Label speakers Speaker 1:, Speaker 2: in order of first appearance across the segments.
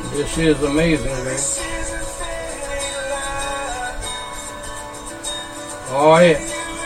Speaker 1: This is amazing, man. Oh, yeah.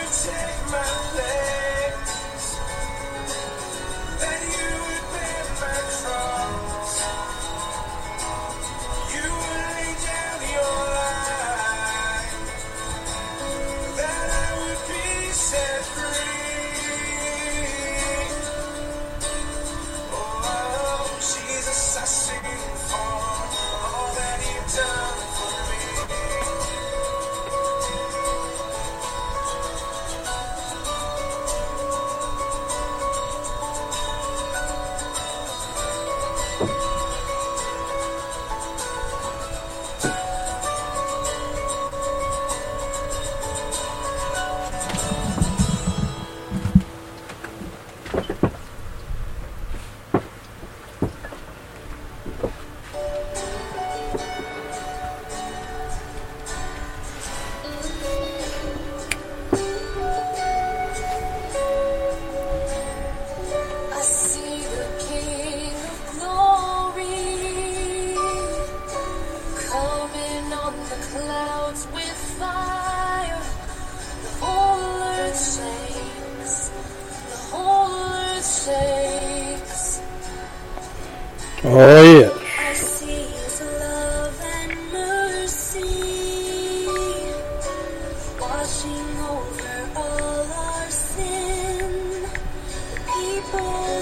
Speaker 1: Oh, yeah.
Speaker 2: I see His love and mercy, washing over all our sin. The people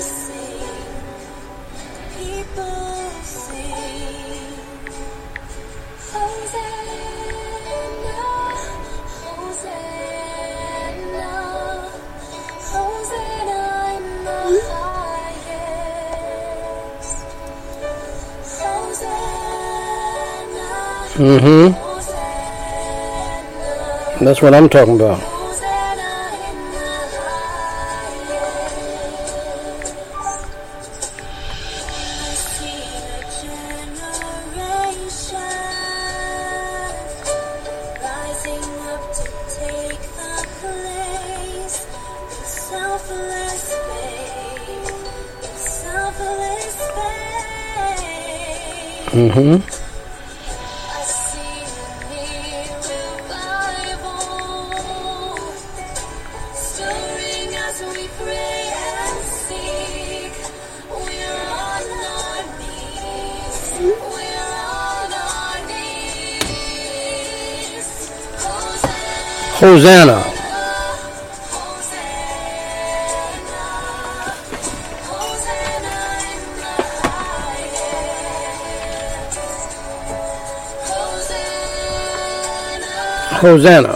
Speaker 2: sing, Hosanna, Hosanna, Hosanna in the highest.
Speaker 1: Mm-hmm. That's what I'm talking about. Mm-hmm. Hosanna. Hosanna.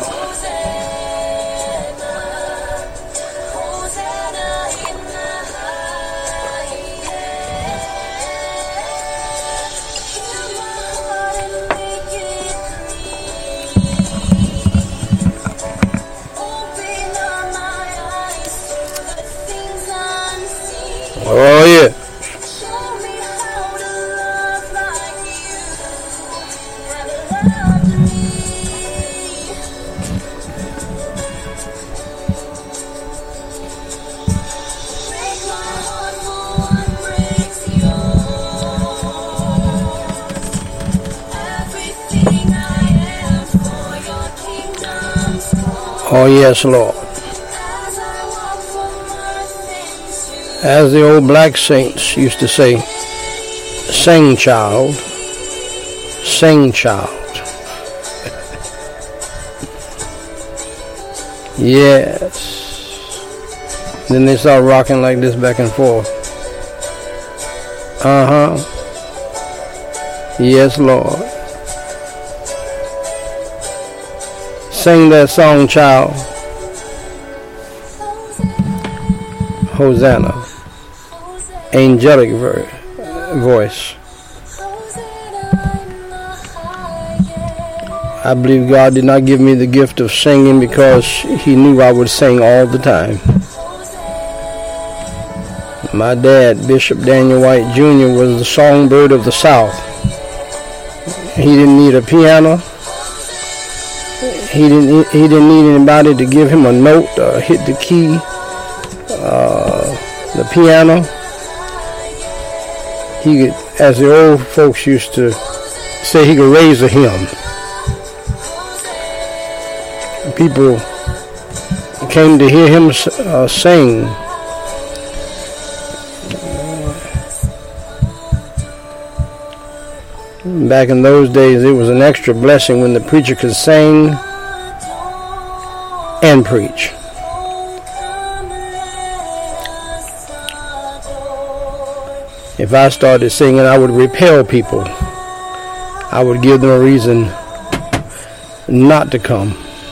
Speaker 1: Oh, yeah. Oh, yes, Lord. As the old black saints used to say, sing, child. Sing, child. Yes. Then they start rocking like this back and forth. Uh-huh. Yes, Lord. Sing that song, child. Hosanna. Angelic voice. I believe God did not give me the gift of singing because He knew I would sing all the time. My dad, Bishop Daniel White Jr., was the songbird of the South. He didn't need a piano. He didn't need anybody to give him a note or hit the key, the piano. as the old folks used to say, he could raise a hymn. People came to hear him sing. Back in those days, it was an extra blessing when the preacher could sing and preach. If I started singing, I would repel people. I would give them a reason not to come.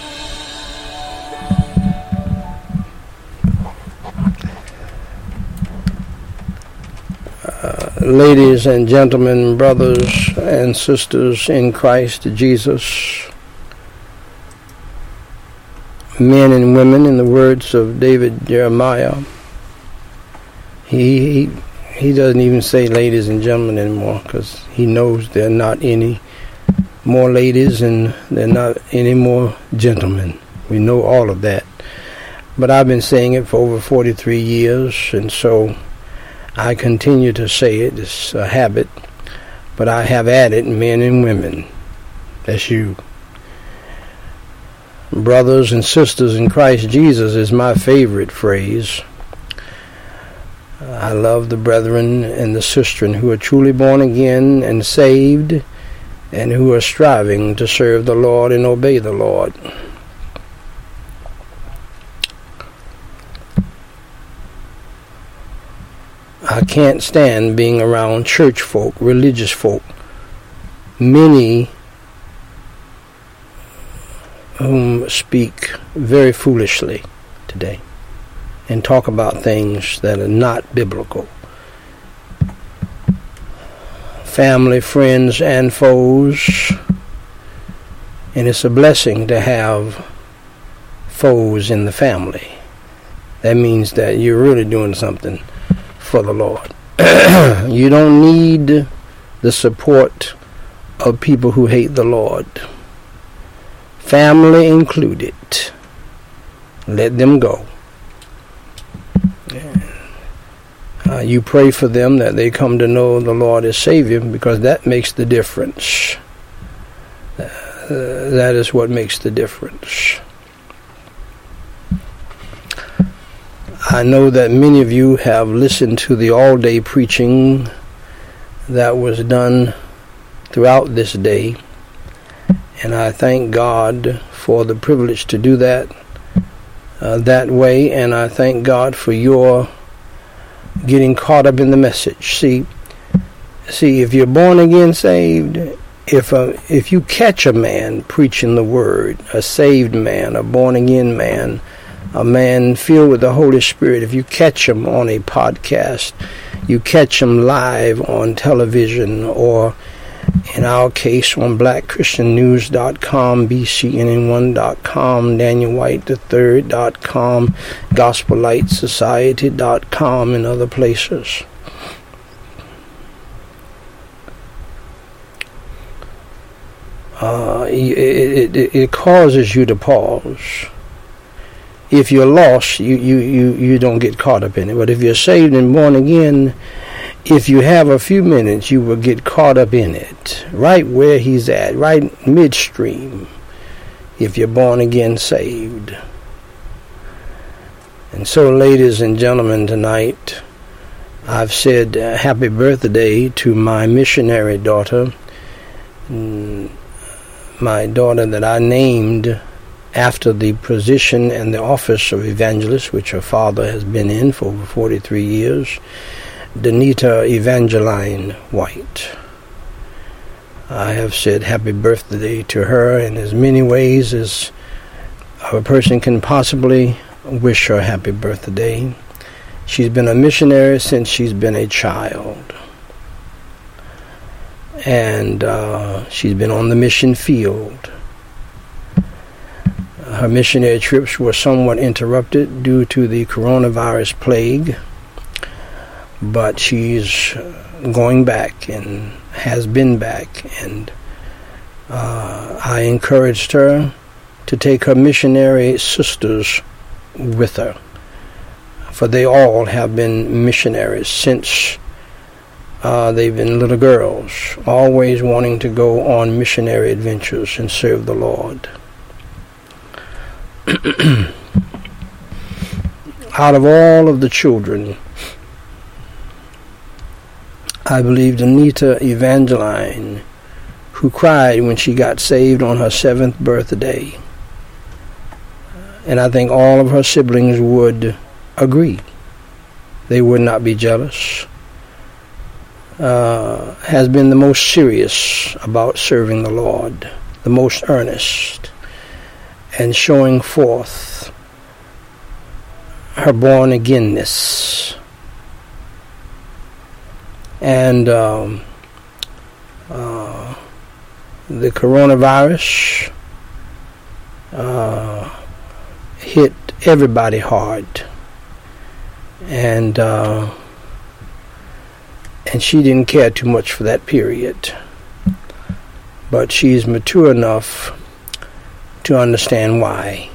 Speaker 1: Ladies and gentlemen, brothers and sisters in Christ Jesus, men and women, in the words of David Jeremiah, he doesn't even say ladies and gentlemen anymore, because he knows there are not any more ladies and there are not any more gentlemen. We know all of that. But I've been saying it for over 43 years, and so I continue to say it. It's a habit, but I have added men and women. That's you. Brothers and sisters in Christ Jesus is my favorite phrase. I love the brethren and the sistren who are truly born again and saved, and who are striving to serve the Lord and obey the Lord. I can't stand being around church folk, religious folk, many whom speak very foolishly today and talk about things that are not biblical. Family, friends, and foes. And it's a blessing to have foes in the family. That means that you're really doing something for the Lord. You don't need the support of people who hate the Lord. Family included. Let them go. You pray for them that they come to know the Lord as Savior, because that makes the difference. That is what makes the difference. I know that many of you have listened to the all-day preaching that was done throughout this day, and I thank God for the privilege to do that way, and I thank God for your getting caught up in the message. See, if you're born again saved, if you catch a man preaching the word, a saved man, a born again man, a man filled with the Holy Spirit, if you catch him on a podcast, you catch him live on television, or in our case on blackchristiannews.com, bcnn1.com, danielwhite3.com, gospellightsociety.com, and other places. It causes you to pause. If you're lost, you don't get caught up in it. But if you're saved and born again, if you have a few minutes, you will get caught up in it, right where he's at, right midstream, if you're born again saved. And so, ladies and gentlemen, tonight, I've said happy birthday to my missionary daughter, my daughter that I named after the position and the office of evangelist, which her father has been in for over 43 years, Danita Evangeline White. I have said happy birthday to her in as many ways as a person can possibly wish her happy birthday. She's been a missionary since she's been a child. And she's been on the mission field. Her missionary trips were somewhat interrupted due to the coronavirus plague, but she's going back and has been back, and I encouraged her to take her missionary sisters with her, for they all have been missionaries since They've been little girls, always wanting to go on missionary adventures and serve the Lord. Out of all of the children, I believe Anita Evangeline, who cried when she got saved on her 7th birthday, and I think all of her siblings would agree, they would not be jealous, has been the most serious about serving the Lord, the most earnest, and showing forth her born-againness. And the coronavirus hit everybody hard, and she didn't care too much for that period. But she's mature enough to understand why.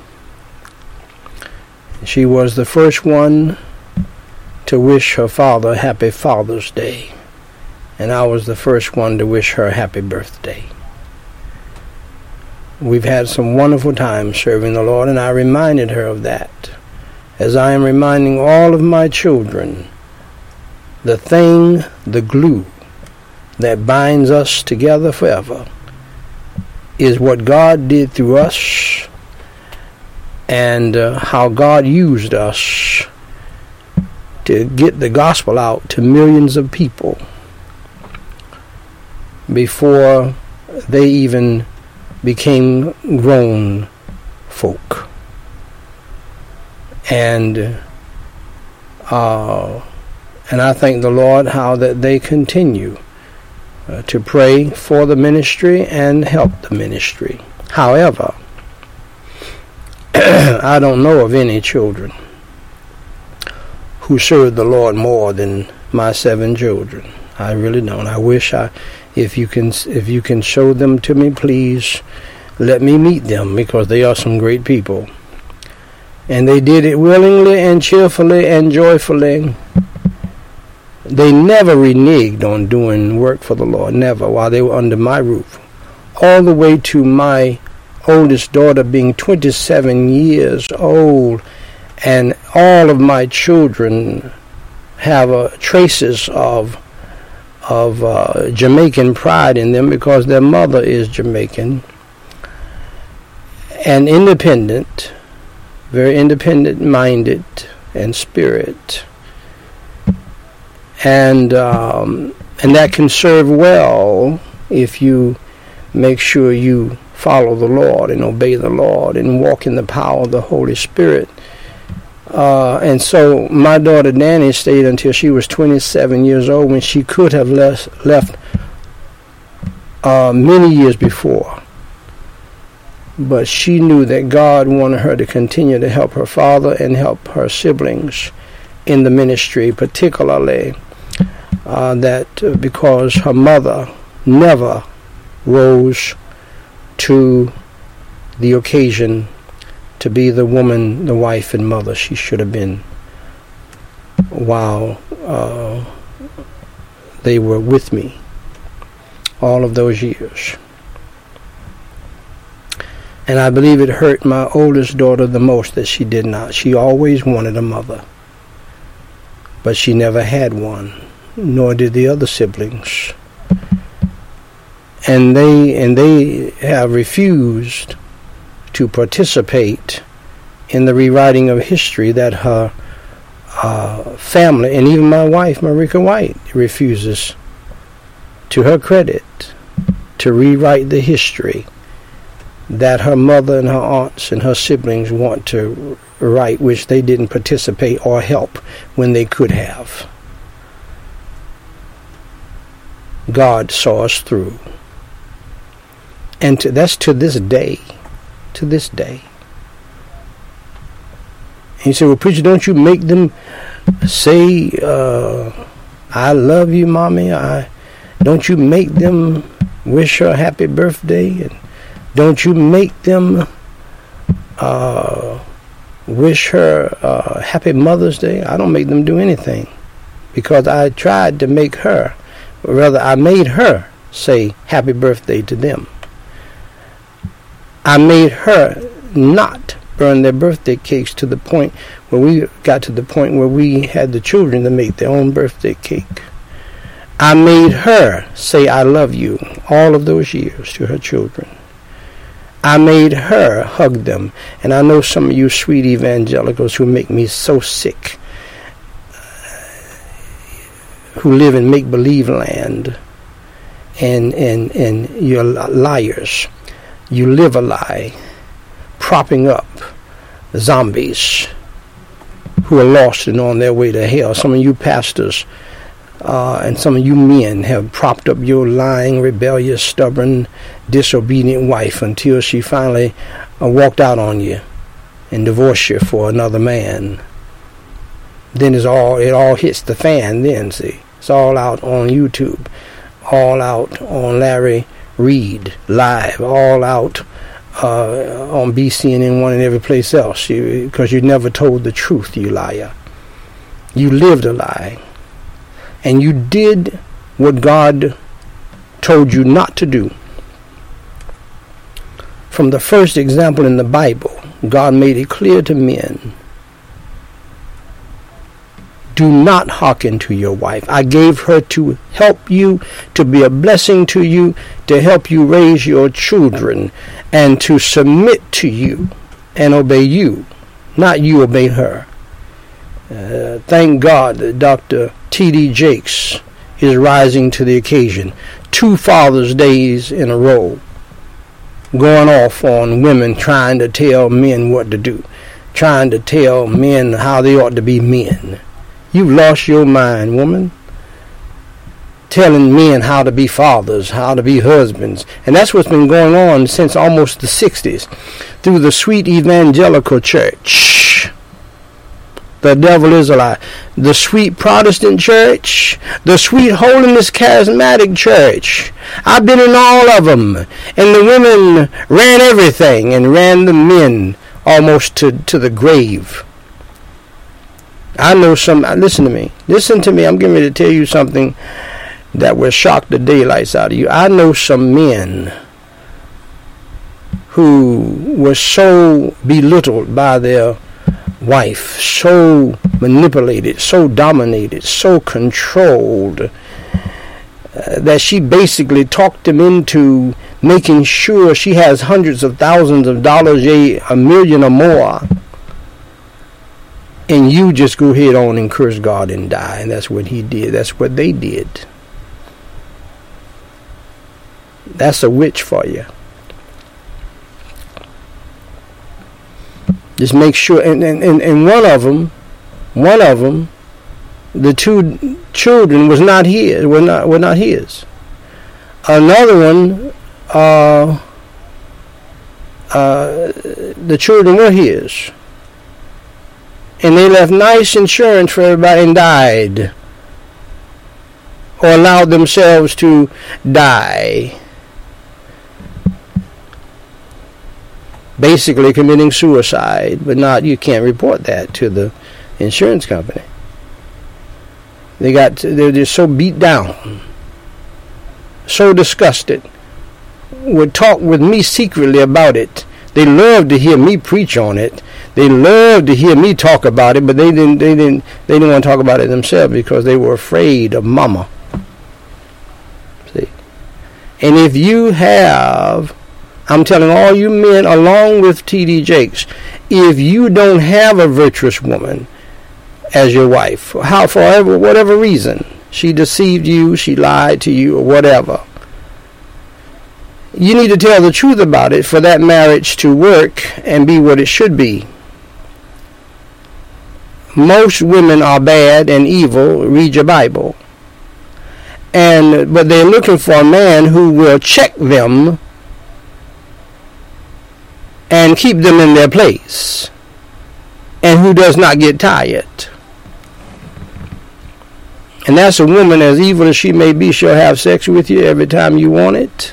Speaker 1: She was the first one to wish her father happy Father's Day, and I was the first one to wish her happy birthday. We've had some wonderful times serving the Lord, and I reminded her of that, as I am reminding all of my children, the thing, the glue that binds us together forever is what God did through us, and how God used us to get the gospel out to millions of people before they even became grown folk. And I thank the Lord how that they continue to pray for the ministry and help the ministry. However, I don't know of any children who serve the Lord more than my 7 children. I really don't. I wish if you can show them to me, please let me meet them, because they are some great people. And they did it willingly and cheerfully and joyfully. They never reneged on doing work for the Lord, never, while they were under my roof. All the way to my oldest daughter being 27 years old, and all of my children have traces of Jamaican pride in them, because their mother is Jamaican, and independent, very independent-minded and spirit, and that can serve well if you make sure you follow the Lord and obey the Lord and walk in the power of the Holy Spirit. And so my daughter Danny stayed until she was 27 years old, when she could have left many years before. But she knew that God wanted her to continue to help her father and help her siblings in the ministry, particularly because her mother never rose to the occasion to be the woman, the wife and mother she should have been while they were with me all of those years. And I believe it hurt my oldest daughter the most that she did not. She always wanted a mother, but she never had one, nor did the other siblings. And they have refused to participate in the rewriting of history that her family, and even my wife, Marika White, refuses, to her credit, to rewrite the history that her mother and her aunts and her siblings want to write, which they didn't participate or help when they could have. God saw us through. And that's to this day. To this day. And you say, well, preacher, don't you make them say, I love you, mommy? Don't you make them wish her happy birthday? And don't you make them wish her happy Mother's Day? I don't make them do anything, because I tried to make her Rather, I made her say happy birthday to them. I made her not burn their birthday cakes to the point where we got to the point where we had the children to make their own birthday cake. I made her say I love you all of those years to her children. I made her hug them. And I know some of you sweet evangelicals who make me so sick, who live in make-believe land, and you're liars. You live a lie, propping up zombies who are lost and on their way to hell. Some of you pastors and some of you men have propped up your lying, rebellious, stubborn, disobedient wife until she finally walked out on you and divorced you for another man. Then it all hits the fan then, see. It's all out on YouTube, all out on Larry Reed Live, all out on BCNN1 and every place else, because you never told the truth, you liar. You lived a lie. And you did what God told you not to do. From the first example in the Bible, God made it clear to men, do not hearken to your wife. I gave her to help you, to be a blessing to you, to help you raise your children, and to submit to you and obey you, not you obey her. Thank God that Dr. T.D. Jakes is rising to the occasion. 2 Father's Days in a row, going off on women trying to tell men what to do, trying to tell men how they ought to be men. You've lost your mind, woman. Telling men how to be fathers, how to be husbands. And that's what's been going on since almost the 60s through the sweet evangelical church. The devil is a lie. The sweet Protestant church, the sweet holiness charismatic church. I've been in all of them. And the women ran everything and ran the men almost to the grave. I know some, listen to me. Listen to me. I'm getting ready to tell you something that will shock the daylights out of you. I know some men who were so belittled by their wife, so manipulated, so dominated, so controlled, that she basically talked them into making sure she has hundreds of thousands of dollars, a million or more, and you just go ahead on and curse God and die. And that's what he did. That's what they did. That's a witch for you. Just make sure, and one of them, the 2 children were not his. Another one, the children were his, and they left nice insurance for everybody and died, or allowed themselves to die. Basically committing suicide, but you can't report that to the insurance company. They're just so beat down, so disgusted, would talk with me secretly about it. They loved to hear me preach on it. They loved to hear me talk about it, but they didn't want to talk about it themselves because they were afraid of mama. See? And if you have, I'm telling all you men, along with T.D. Jakes, if you don't have a virtuous woman as your wife, for whatever reason, she deceived you, she lied to you, or whatever, you need to tell the truth about it for that marriage to work and be what it should be. Most women are bad and evil. Read your Bible. But they're looking for a man who will check them and keep them in their place, and who does not get tired. And that's a woman, as evil as she may be. She'll have sex with you every time you want it.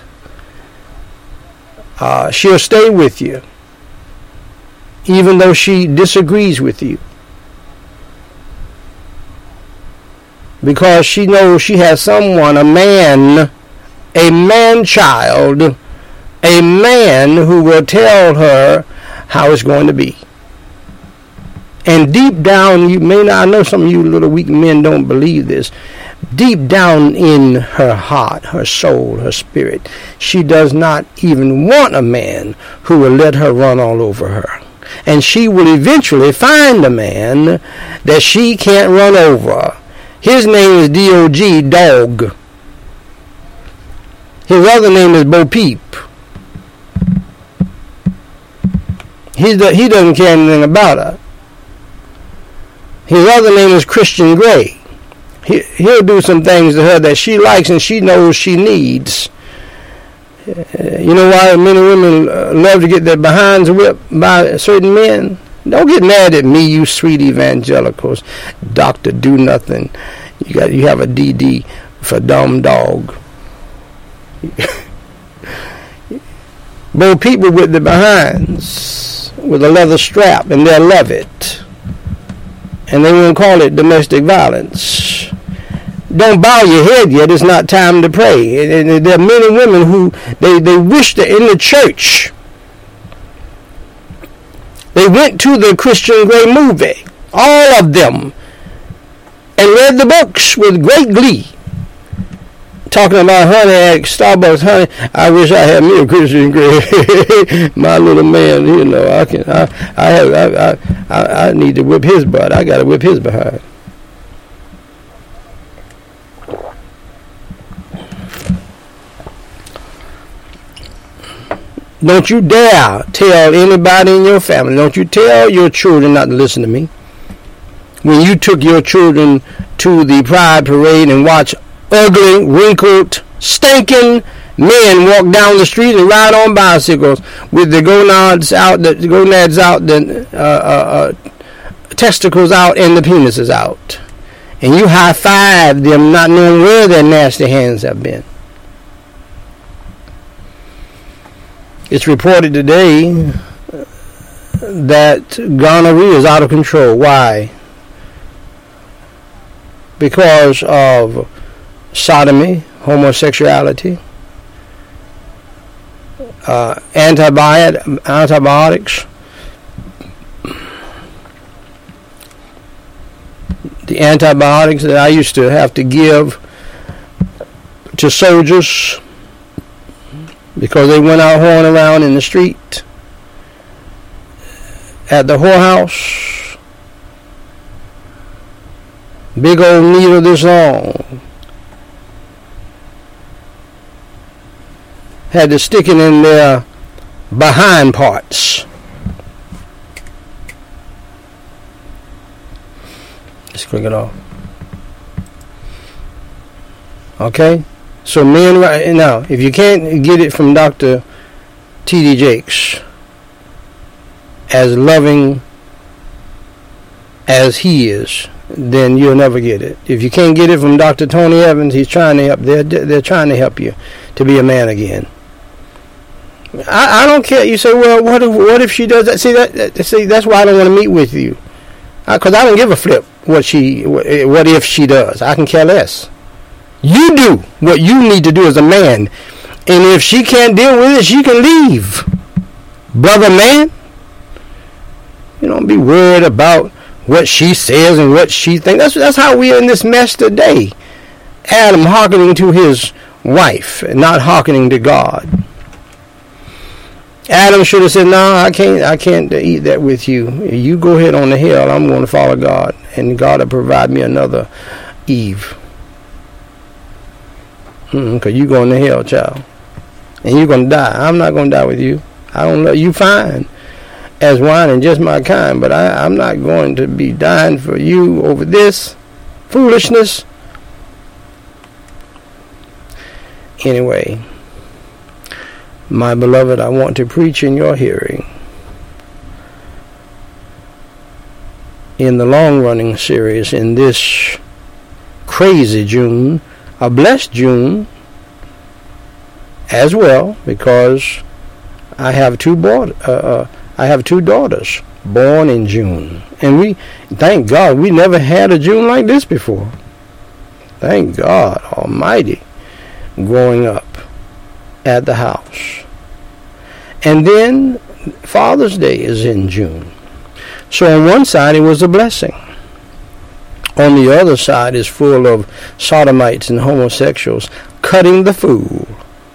Speaker 1: She'll stay with you even though she disagrees with you. because she knows she has someone, a man child, a man who will tell her how it's going to be. And deep down, you may not, I know some of you little weak men don't believe this. Deep down in her heart, her soul, her spirit, she does not even want a man who will let her run all over her. And she will eventually find a man that she can't run over. His name is D-O-G, Dog. His other name is Bo Peep. He doesn't care anything about her. His other name is Christian Grey. He'll do some things to her that she likes and she knows she needs. You know why many women love to get their behinds whipped by certain men? Don't get mad at me, you sweet evangelicals. Dr. Do Nothing. You have a DD for dumb dog. Both people with the behinds with a leather strap, and they'll love it. And they won't call it domestic violence. Don't bow your head yet. It's not time to pray. And there are men and women who they wish they're in the church. They went to the Christian Grey movie, all of them, and read the books with great glee. Talking about honey at Starbucks, honey, I wish I had me a Christian Grey. My little man, you know, I need to whip his butt. I got to whip his behind. Don't you dare tell anybody in your family. Don't you tell your children not to listen to me. When you took your children to the Pride Parade and watched ugly, wrinkled, stinking men walk down the street and ride on bicycles with the gonads out, the testicles out, and the penises out, and you high-five them, not knowing where their nasty hands have been. It's reported today that gonorrhea is out of control. Why? Because of sodomy, homosexuality, antibiotics, the antibiotics that I used to have to give to soldiers because they went out whoring around in the street at the whorehouse. Big old needle this long. Had to stick it in their behind parts. Let's click it off. Okay? So men right now, if you can't get it from Dr. T.D. Jakes, as loving as he is, then you'll never get it. If you can't get it from Dr. Tony Evans, he's trying to help. They're trying to help you to be a man again. I don't care. You say, well, what if she does that? See, that's why I don't want to meet with you, because I don't give a flip what if she does. I can care less. You do what you need to do as a man, and if she can't deal with it, she can leave, brother man. You don't be worried about what she says and what she thinks. That's how we are in this mess today. Adam hearkening to his wife and not hearkening to God. Adam should have said, "No, I can't eat that with you. You go ahead on the hill. I'm going to follow God, and God will provide me another Eve. Because you're going to hell, child, and you're going to die. I'm not going to die with you. I don't love you fine as wine and just my kind, but I'm not going to be dying for you over this foolishness." Anyway, my beloved, I want to preach in your hearing in the long-running series in this crazy June, a blessed June as well, because I have two daughters born in June, and we thank God we never had a June like this before. Thank God Almighty, growing up at the house. And then Father's Day is in June. So on one side it was a blessing. On the other side is full of sodomites and homosexuals cutting the fool.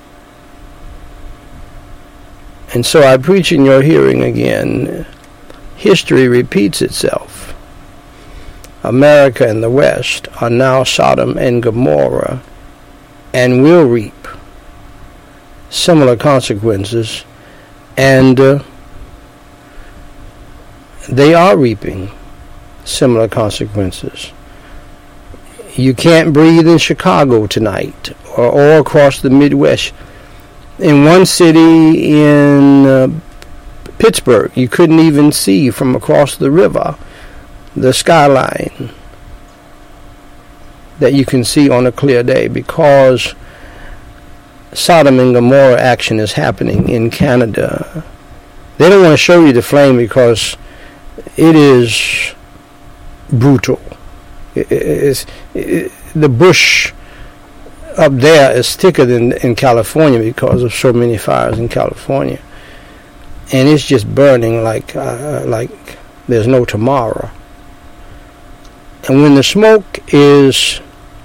Speaker 1: And so I preach in your hearing again, history repeats itself. America and the West are now Sodom and Gomorrah and will reap similar consequences, and they are reaping similar consequences. You can't breathe in Chicago tonight or across the Midwest. In one city in Pittsburgh, you couldn't even see from across the river the skyline that you can see on a clear day, because Sodom and Gomorrah action is happening in Canada. They don't want to show you the flame because it is brutal. The bush up there is thicker than in California because of so many fires in California, and it's just burning like there's no tomorrow. And when the smoke is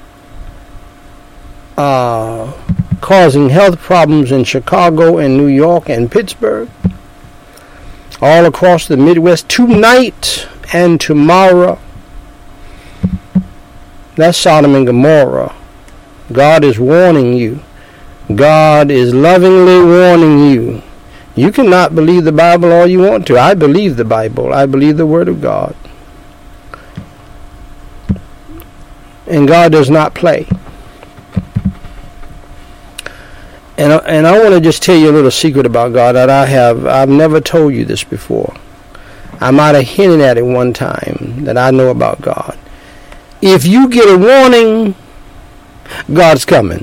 Speaker 1: causing health problems in Chicago and New York and Pittsburgh, all across the Midwest tonight and tomorrow, that's Sodom and Gomorrah. God is warning you. God is lovingly warning you. You cannot believe the Bible all you want to. I believe the Bible. I believe the Word of God. And God does not play. And I want to just tell you a little secret about God that I've never told you this before. I might have hinted at it one time that I know about God. If you get a warning, God's coming.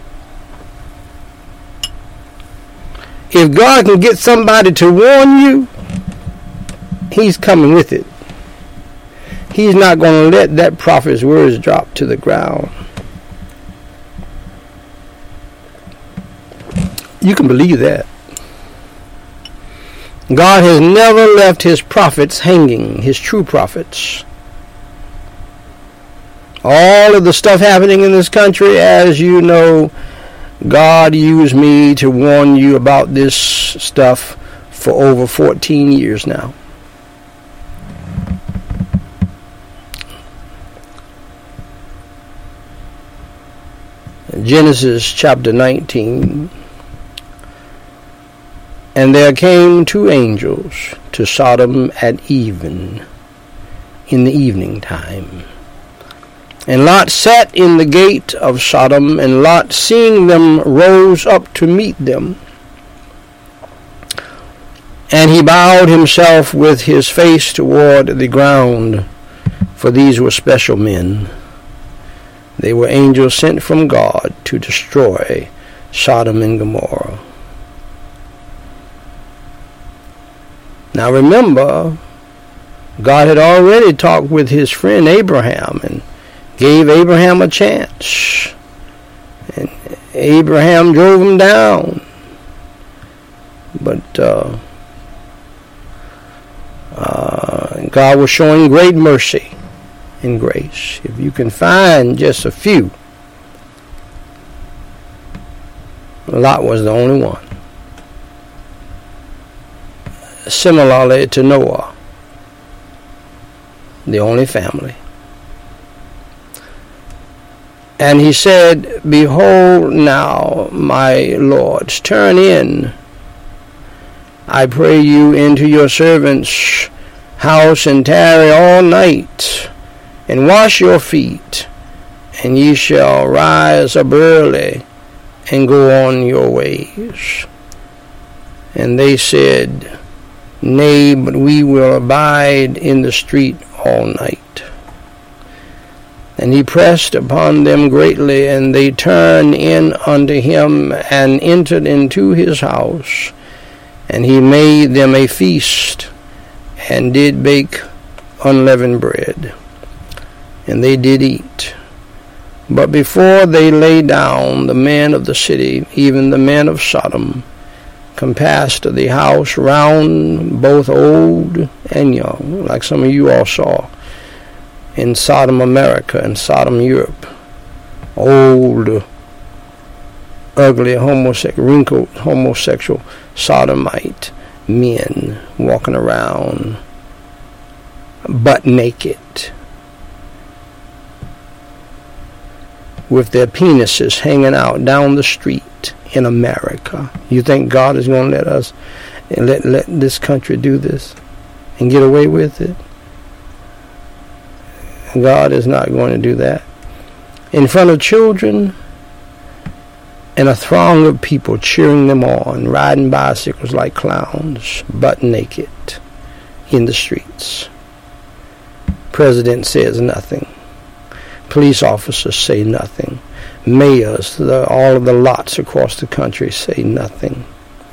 Speaker 1: If God can get somebody to warn you, He's coming with it. He's not going to let that prophet's words drop to the ground. You can believe that. God has never left His prophets hanging, His true prophets. All of the stuff happening in this country, as you know, God used me to warn you about this stuff for over 14 years now. Genesis chapter 19. And there came two angels to Sodom at even, in the evening time. And Lot sat in the gate of Sodom, and Lot, seeing them, rose up to meet them. And he bowed himself with his face toward the ground, for these were special men. They were angels sent from God to destroy Sodom and Gomorrah. Now remember, God had already talked with his friend Abraham and gave Abraham a chance. And Abraham drove him down. But God was showing great mercy and grace. If you can find just a few, Lot was the only one. Similarly to Noah, the only family. And he said, Behold now, my lords, turn in, I pray you, into your servant's house, and tarry all night, and wash your feet, and ye shall rise up early, and go on your ways. And they said, Nay, but we will abide in the street all night. And he pressed upon them greatly, and they turned in unto him, and entered into his house. And he made them a feast, and did bake unleavened bread. And they did eat, But before they lay down, the men of the city, even the men of Sodom, compassed the house round, both old and young, like some of you all saw in Sodom America and Sodom Europe. Old, ugly, wrinkled, homosexual, sodomite men walking around butt naked with their penises hanging out down the street in America. You think God is going to let us and let this country do this and get away with it? God is not going to do that. In front of children and a throng of people cheering them on, riding bicycles like clowns, butt naked in the streets. President says nothing. Police officers say nothing. Mayors, all of the lots across the country say nothing.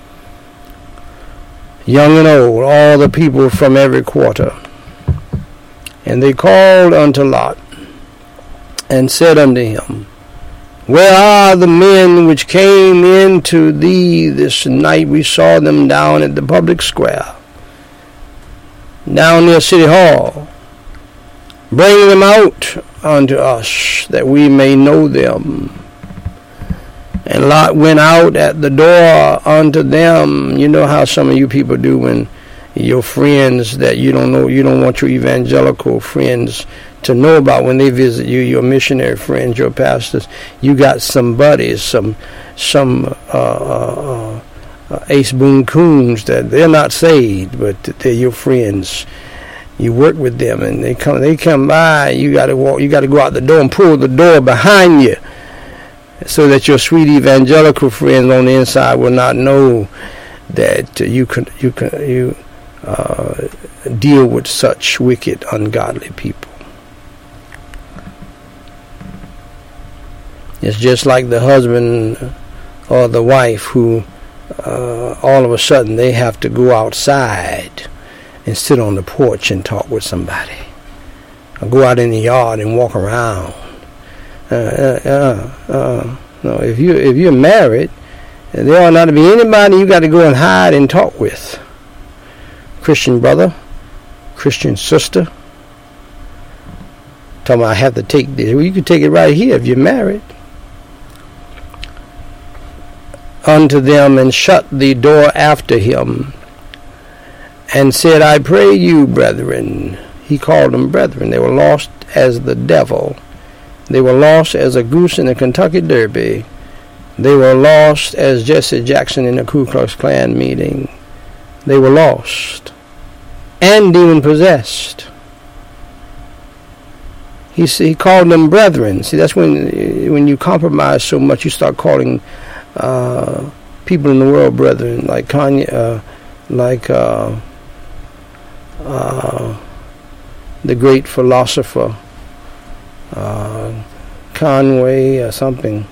Speaker 1: Young and old, all the people from every quarter. And they called unto Lot, and said unto him, Where are the men which came into thee this night? We saw them down at the public square, down near City Hall. Bring them out unto us, that we may know them. And Lot went out at the door unto them. You know how some of you people do when your friends that you don't know, you don't want your evangelical friends to know about when they visit you, your missionary friends, your pastors. You got some buddies, some Ace Boone Coons that they're not saved, but they're your friends. You work with them, and they come by. You got to go out the door and pull the door behind you, so that your sweet evangelical friends on the inside will not know that you deal with such wicked, ungodly people. It's just like the husband or the wife who all of a sudden they have to go outside and sit on the porch and talk with somebody, or go out in the yard and walk around. No, if you're married, there ought not to be anybody you got to go and hide and talk with. Christian brother, Christian sister. Talking about I have to take this. Well, you can take it right here if you're married. Unto them, and shut the door after him, and said, I pray you, brethren. He called them brethren. They were lost as the devil. They were lost as a goose in the Kentucky Derby. They were lost as Jesse Jackson in the Ku Klux Klan meeting. They were lost and demon-possessed. He called them brethren. See, that's when you compromise so much, you start calling people in the world brethren, like Kanye, the great philosopher Conway or something.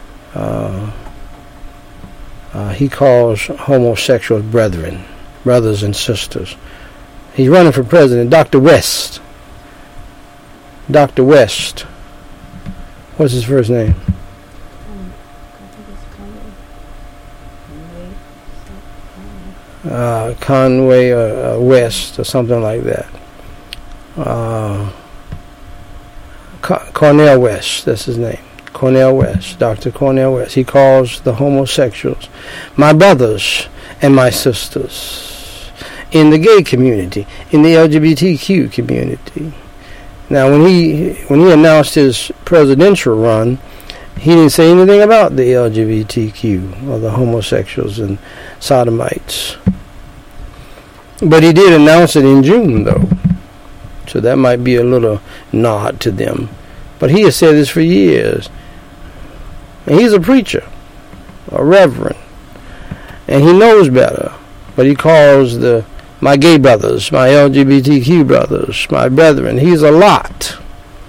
Speaker 1: He calls homosexuals brethren, brothers and sisters. He's running for president. Dr. West. Dr. West. What's his first name? Conway West or something like that. Cornel West, that's his name. Cornel West, Dr. Cornel West. He calls the homosexuals my brothers and my sisters in the gay community, in the LGBTQ community. Now, when he announced his presidential run, he didn't say anything about the LGBTQ or the homosexuals and sodomites. But he did announce it in June, though. So that might be a little nod to them. But he has said this for years. And he's a preacher, a reverend. And he knows better. But he calls my gay brothers, my LGBTQ brothers, my brethren. He's a lot.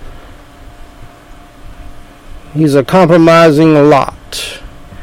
Speaker 1: He's a compromising lot.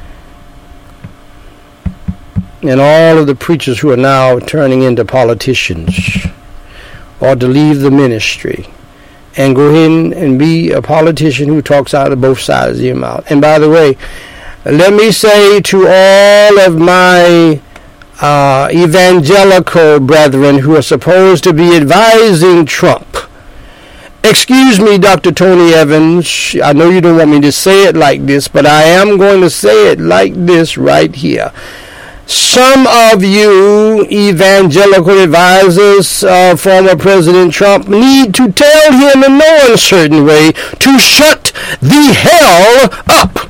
Speaker 1: And all of the preachers who are now turning into politicians or to leave the ministry and go ahead and be a politician who talks out of both sides of your mouth. And by the way, let me say to all of my evangelical brethren who are supposed to be advising Trump, excuse me, Dr. Tony Evans, I know you don't want me to say it like this, but I am going to say it like this right here. Some of you evangelical advisors of former President Trump need to tell him in no uncertain way to shut the hell up.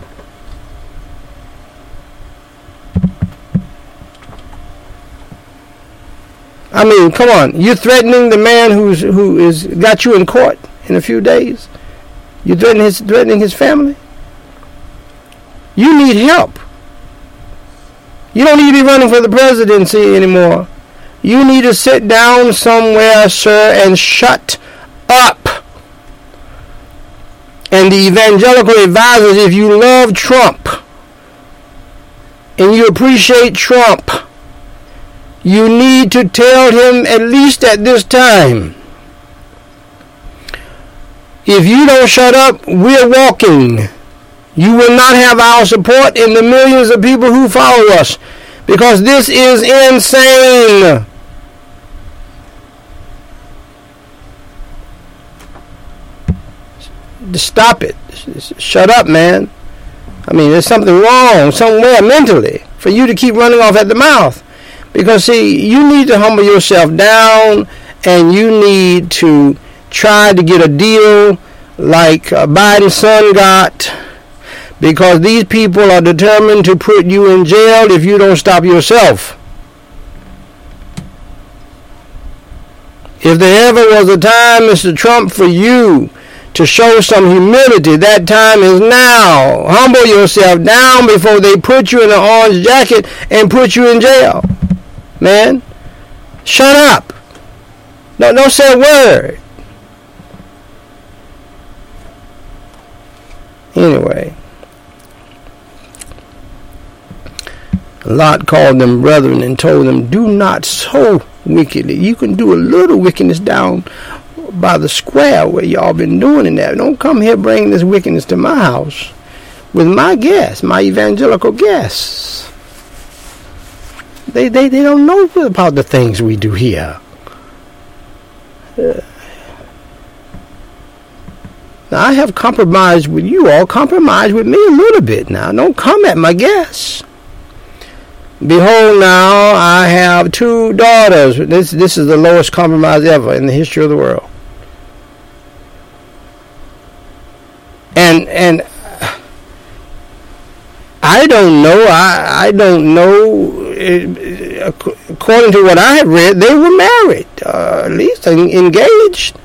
Speaker 1: I mean, come on. You're threatening the man who is got you in court in a few days. You're threatening his family. You need help. You don't need to be running for the presidency anymore. You need to sit down somewhere, sir, and shut up. And the evangelical advisors, if you love Trump and you appreciate Trump, you need to tell him, at least at this time, if you don't shut up, we're walking. You will not have our support in the millions of people who follow us, because this is insane. Stop it. Shut up, man. I mean, there's something wrong somewhere mentally for you to keep running off at the mouth. Because, see, you need to humble yourself down, and you need to try to get a deal like Biden's son got, because these people are determined to put you in jail if you don't stop yourself. If there ever was a time, Mr. Trump, for you to show some humility, that time is now. Humble yourself down before they put you in an orange jacket and put you in jail. Man, shut up. Don't say a word. Anyway, Lot called them brethren and told them, do not so wickedly. You can do a little wickedness down by the square where y'all been doing it there. Don't come here bringing this wickedness to my house with my guests, my evangelical guests. They don't know about the things we do here. Now, I have compromised with you all. Compromise with me a little bit now. Don't come at my guests. Behold, now I have 2 daughters. This is the lowest compromise ever in the history of the world. And I don't know. I don't know. According to what I have read, they were married, at least engaged.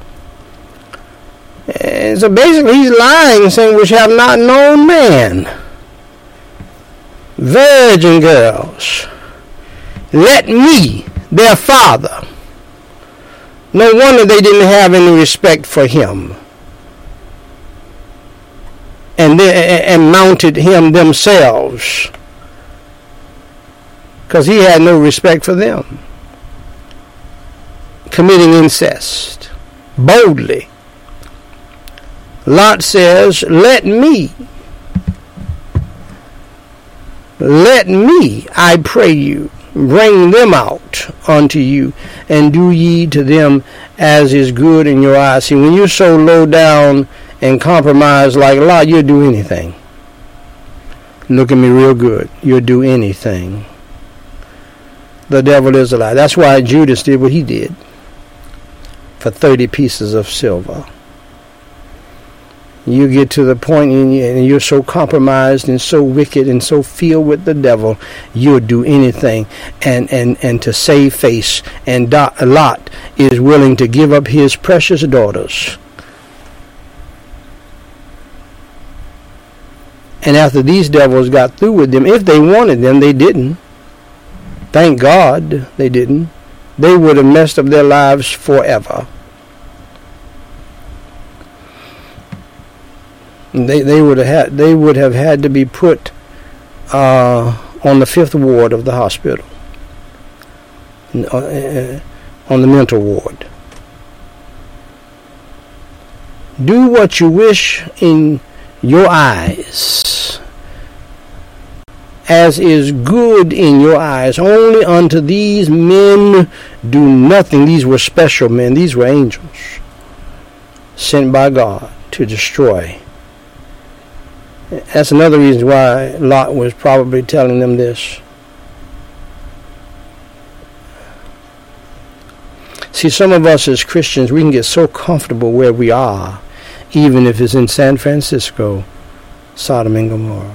Speaker 1: And so basically he's lying, saying, which have not known man. Virgin girls, let me, their father. No wonder they didn't have any respect for him. And mounted him themselves, because he had no respect for them. Committing incest boldly. Lot says, let me, I pray you, bring them out unto you, and do ye to them as is good in your eyes. See, when you're so low down and compromised like Lot, you'll do anything. Look at me real good. You'll do anything. The devil is a lie. That's why Judas did what he did for 30 pieces of silver. You get to the point and you're so compromised and so wicked and so filled with the devil, you'll do anything and to save face. And Lot is willing to give up his precious daughters. And after these devils got through with them, if they wanted them, they didn't. Thank God they didn't. They would have messed up their lives forever. They would have had to be put on the 5th ward of the hospital, on the mental ward. Do what you wish in your eyes, as is good in your eyes. Only unto these men do nothing. These were special men. These were angels sent by God to destroy. That's another reason why Lot was probably telling them this. See, some of us as Christians, we can get so comfortable where we are, even if it's in San Francisco, Sodom and Gomorrah.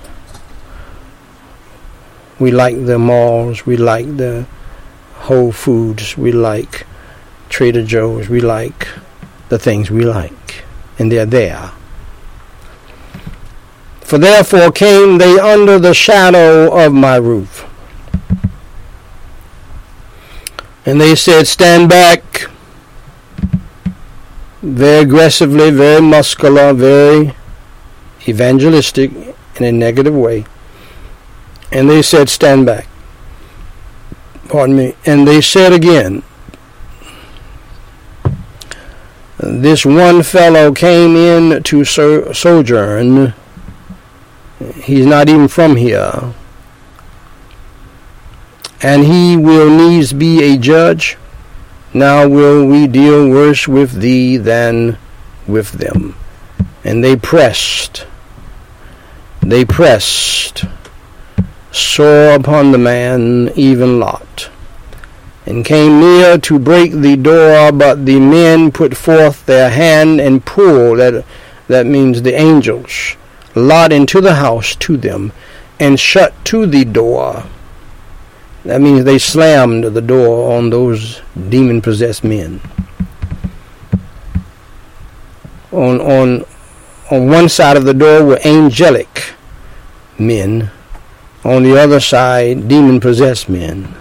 Speaker 1: We like the malls, we like the Whole Foods, we like Trader Joe's, we like the things we like, and they're there. For therefore came they under the shadow of my roof. And they said, stand back. Very aggressively, very muscular, very evangelistic in a negative way. And they said, stand back. Pardon me. And they said again, this one fellow came in to sojourn. He's not even from here. And he will needs be a judge. Now will we deal worse with thee than with them. And they pressed sore upon the man, even Lot, and came near to break the door, but the men put forth their hand and pulled, that means the angels, Lot into the house to them, and shut to the door. That means they slammed the door on those demon-possessed men. On one side of the door were angelic men. On the other side, demon-possessed men.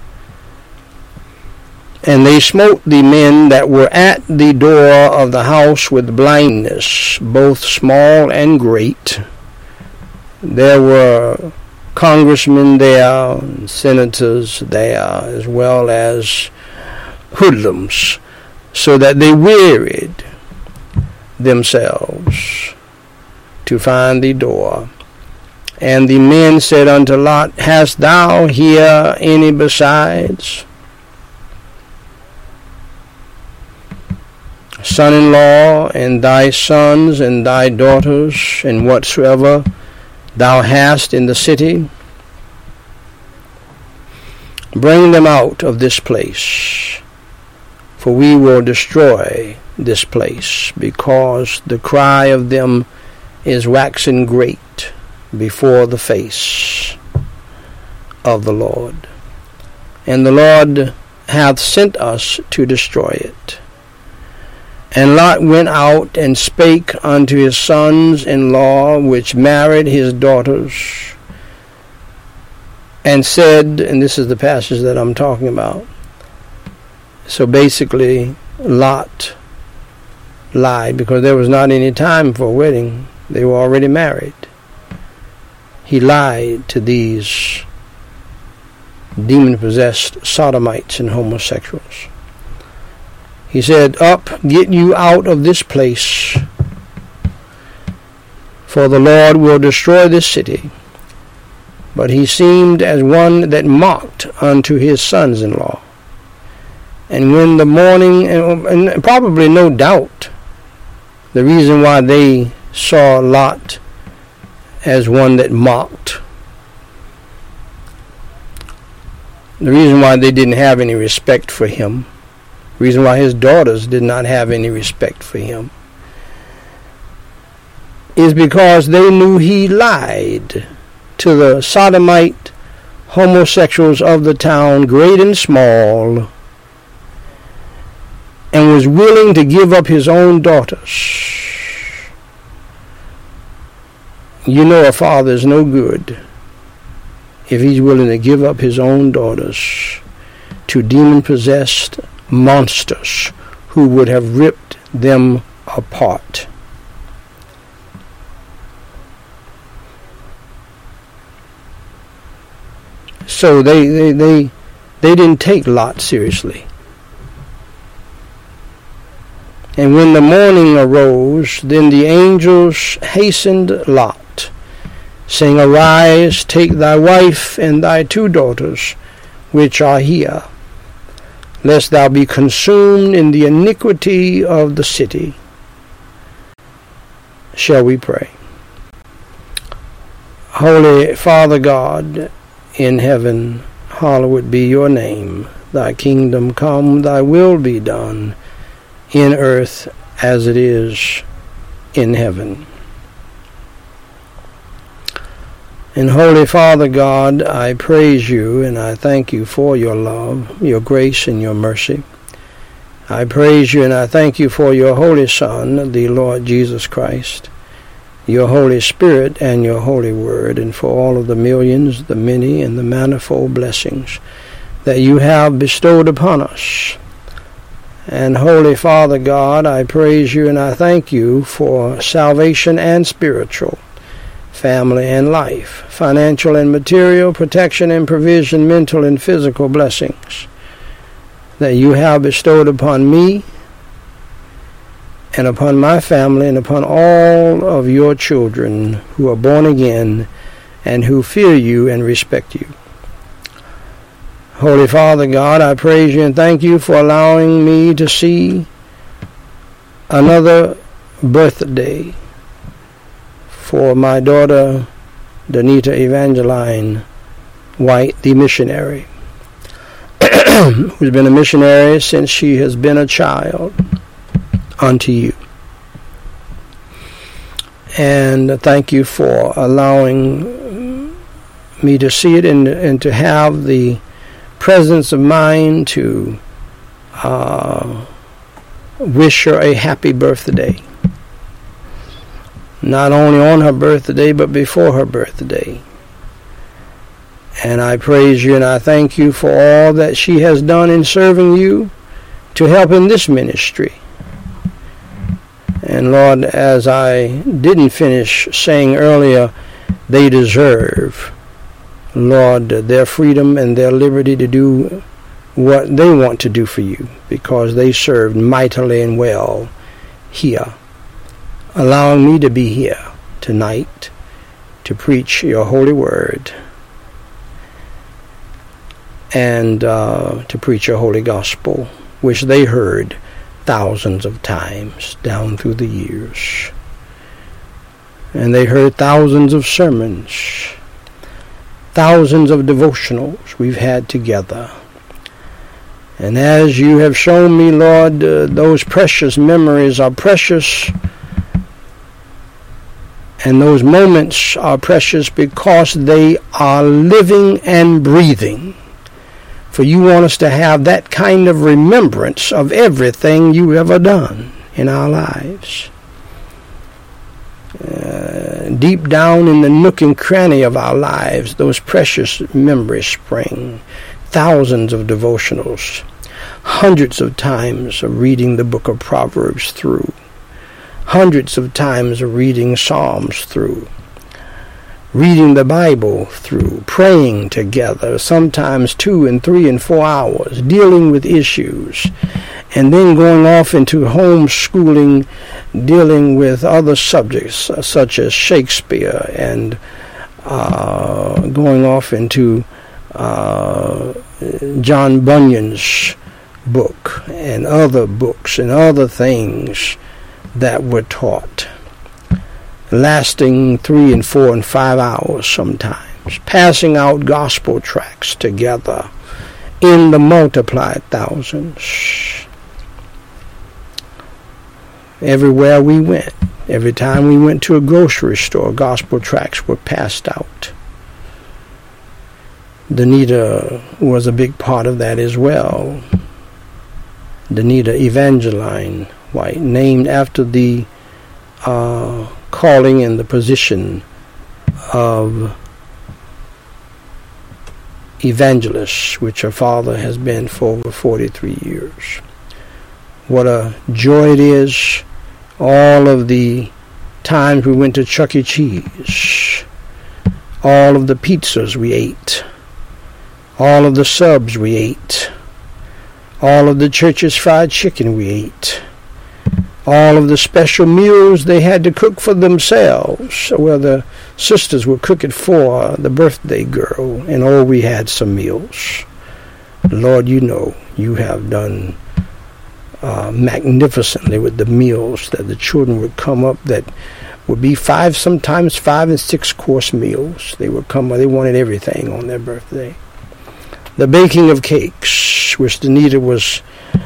Speaker 1: And they smote the men that were at the door of the house with blindness, both small and great. There were congressmen there, senators there, as well as hoodlums, so that they wearied themselves to find the door. And the men said unto Lot, hast thou here any besides? Son-in-law, and thy sons, and thy daughters, and whatsoever thou hast in the city, bring them out of this place, for we will destroy this place, because the cry of them is waxen great before the face of the Lord. And the Lord hath sent us to destroy it. And Lot went out and spake unto his sons-in-law, which married his daughters, and said, and this is the passage that I'm talking about. So basically, Lot lied, because there was not any time for a wedding. They were already married. He lied to these demon-possessed sodomites and homosexuals. He said, up, get you out of this place, for the Lord will destroy this city. But he seemed as one that mocked unto his sons-in-law. And when the morning, and probably no doubt, the reason why they saw Lot as one that mocked, the reason why they didn't have any respect for him, the reason why his daughters did not have any respect for him, is because they knew he lied to the sodomite homosexuals of the town, great and small, and was willing to give up his own daughters. You know a father is no good if he's willing to give up his own daughters to demon-possessed monsters who would have ripped them apart. So they didn't take Lot seriously. And when the morning arose, then the angels hastened Lot, saying, Arise, take thy wife and thy 2 daughters, which are here, lest thou be consumed in the iniquity of the city. Shall we pray? Holy Father God in heaven, hallowed be your name. Thy kingdom come, thy will be done, in earth as it is in heaven. And Holy Father God, I praise you and I thank you for your love, your grace, and your mercy. I praise you and I thank you for your Holy Son, the Lord Jesus Christ, your Holy Spirit and your Holy Word, and for all of the millions, the many, and the manifold blessings that you have bestowed upon us. And Holy Father God, I praise you and I thank you for salvation and spiritual, family and life, financial and material, protection and provision, mental and physical blessings that you have bestowed upon me and upon my family and upon all of your children who are born again and who fear you and respect you. Holy Father God, I praise you and thank you for allowing me to see another birthday for my daughter, Donita Evangeline White, the missionary, who's been a missionary since she has been a child unto you. And thank you for allowing me to see it and to have the presence of mind to wish her a happy birthday. Not only on her birthday, but before her birthday. And I praise you and I thank you for all that she has done in serving you to help in this ministry. And Lord, as I didn't finish saying earlier, they deserve, Lord, their freedom and their liberty to do what they want to do for you, because they served mightily and well here, allowing me to be here tonight to preach your holy word and to preach your holy gospel, which they heard thousands of times down through the years. And they heard thousands of sermons, thousands of devotionals we've had together. And as you have shown me, Lord, those precious memories are precious, and those moments are precious because they are living and breathing. For you want us to have that kind of remembrance of everything you ever done in our lives. Deep down in the nook and cranny of our lives, those precious memories spring. Thousands of devotionals, hundreds of times of reading the book of Proverbs through, hundreds of times of reading Psalms through, reading the Bible through, praying together, sometimes 2 and 3 and 4 hours, dealing with issues, and then going off into homeschooling, dealing with other subjects such as Shakespeare, and going off into John Bunyan's book and other books and other things that were taught, lasting 3 and 4 and 5 hours sometimes, passing out gospel tracts together in the multiplied thousands. Everywhere we went, every time we went to a grocery store, gospel tracts were passed out. Donita was a big part of that as well. Donita Evangeline White, named after the calling and the position of evangelist, which her father has been for over 43 years. What a joy it is, all of the times we went to Chuck E. Cheese, all of the pizzas we ate, all of the subs we ate, all of the church's fried chicken we ate, all of the special meals they had to cook for themselves, where the sisters would cook it for the birthday girl, and oh, we had some meals. Lord, you know, you have done magnificently with the meals that the children would come up that would be sometimes 5 and 6 course meals. They would come, they wanted everything on their birthday. The baking of cakes, which Danita was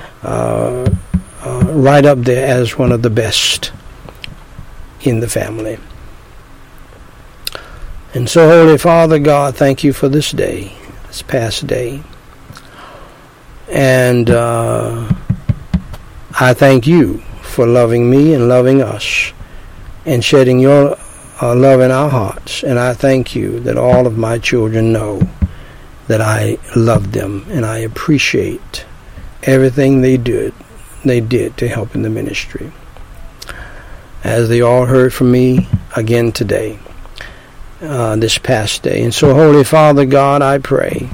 Speaker 1: right up there as one of the best in the family. And so, Holy Father God, thank you for this day, this past day. And I thank you for loving me and loving us and shedding your love in our hearts. And I thank you that all of my children know that I love them and I appreciate everything they did to help in the ministry. As they all heard from me again today, this past day. And so, Holy Father God, I pray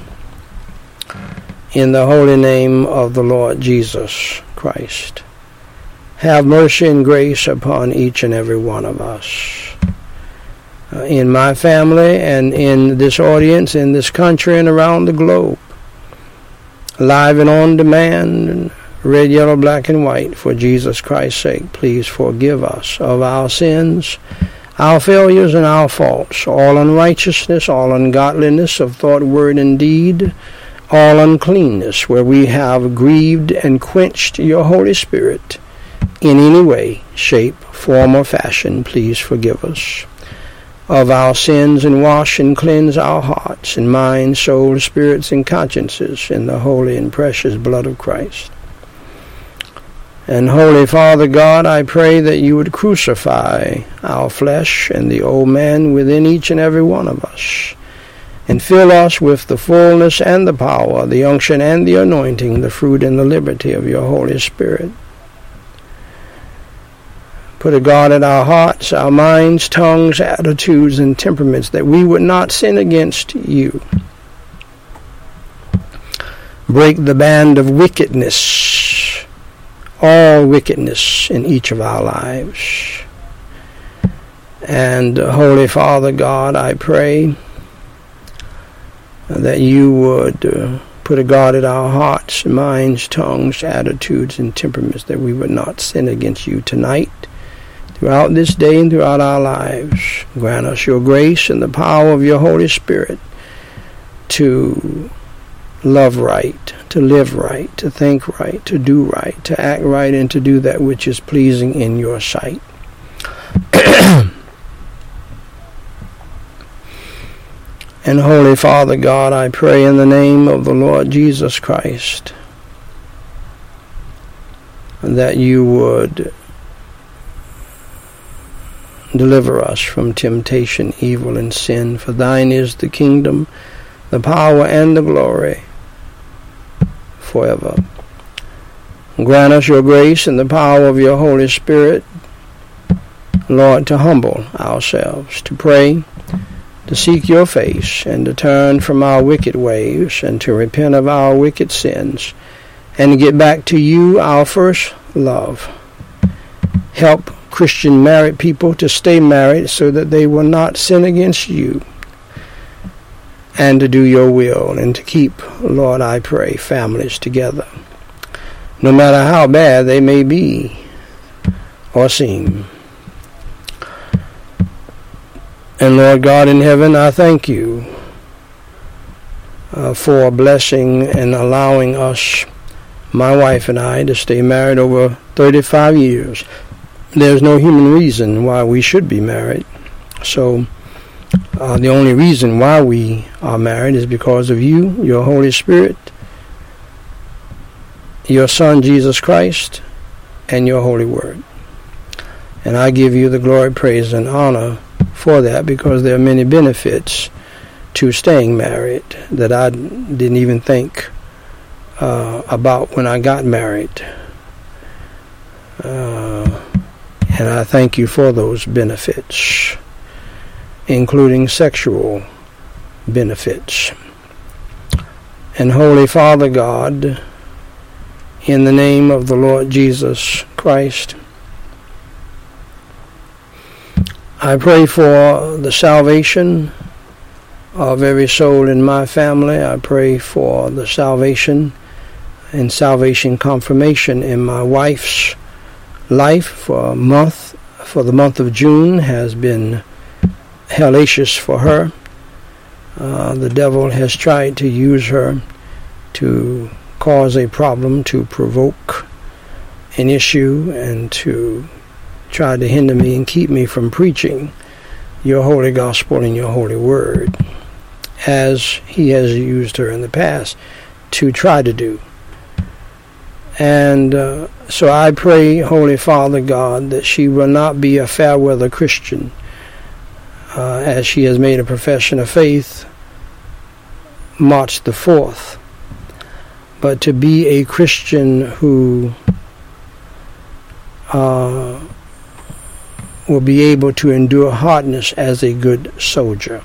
Speaker 1: in the holy name of the Lord Jesus Christ, have mercy and grace upon each and every one of us. In my family and in this audience, in this country and around the globe, live and on demand, red, yellow, black, and white, for Jesus Christ's sake, please forgive us of our sins, our failures, and our faults, all unrighteousness, all ungodliness of thought, word, and deed, all uncleanness, where we have grieved and quenched your Holy Spirit in any way, shape, form, or fashion. Please forgive us of our sins and wash and cleanse our hearts and minds, souls, spirits, and consciences in the holy and precious blood of Christ. And Holy Father God, I pray that you would crucify our flesh and the old man within each and every one of us, and fill us with the fullness and the power, the unction and the anointing, the fruit and the liberty of your Holy Spirit. Put a guard at our hearts, our minds, tongues, attitudes, and temperaments, that we would not sin against you. Break the band of wickedness, all wickedness in each of our lives. And Holy Father God, I pray that you would put a guard at our hearts, minds, tongues, attitudes, and temperaments, that we would not sin against you tonight, throughout this day, and throughout our lives. Grant us your grace and the power of your Holy Spirit to love right, to live right, to think right, to do right, to act right, and to do that which is pleasing in your sight. And Holy Father God, I pray in the name of the Lord Jesus Christ that you would deliver us from temptation, evil, and sin. For thine is the kingdom, the power, and the glory forever. Grant us your grace and the power of your Holy Spirit, Lord, to humble ourselves, to pray, to seek your face, and to turn from our wicked ways, and to repent of our wicked sins, and to get back to you, our first love. Help Christian married people to stay married so that they will not sin against you, and to do your will, and to keep, Lord, I pray, families together, no matter how bad they may be or seem. And Lord God in heaven, I thank you for blessing and allowing us, my wife and I, to stay married over 35 years. There's no human reason why we should be married. So the only reason why we are married is because of you, your Holy Spirit, your Son, Jesus Christ, and your Holy Word. And I give you the glory, praise, and honor for that, because there are many benefits to staying married that I didn't even think about when I got married. And I thank you for those benefits, including sexual benefits. And Holy Father God, in the name of the Lord Jesus Christ, I pray for the salvation of every soul in my family. I pray for the salvation and salvation confirmation in my wife's life. For the month of June has been hellacious for her. The devil has tried to use her to cause a problem, to provoke an issue, and to try to hinder me and keep me from preaching your holy gospel and your holy word, as he has used her in the past to try to do. And so I pray, Holy Father God, that she will not be a fair-weather Christian, as she has made a profession of faith March the 4th, but to be a Christian who will be able to endure hardness as a good soldier,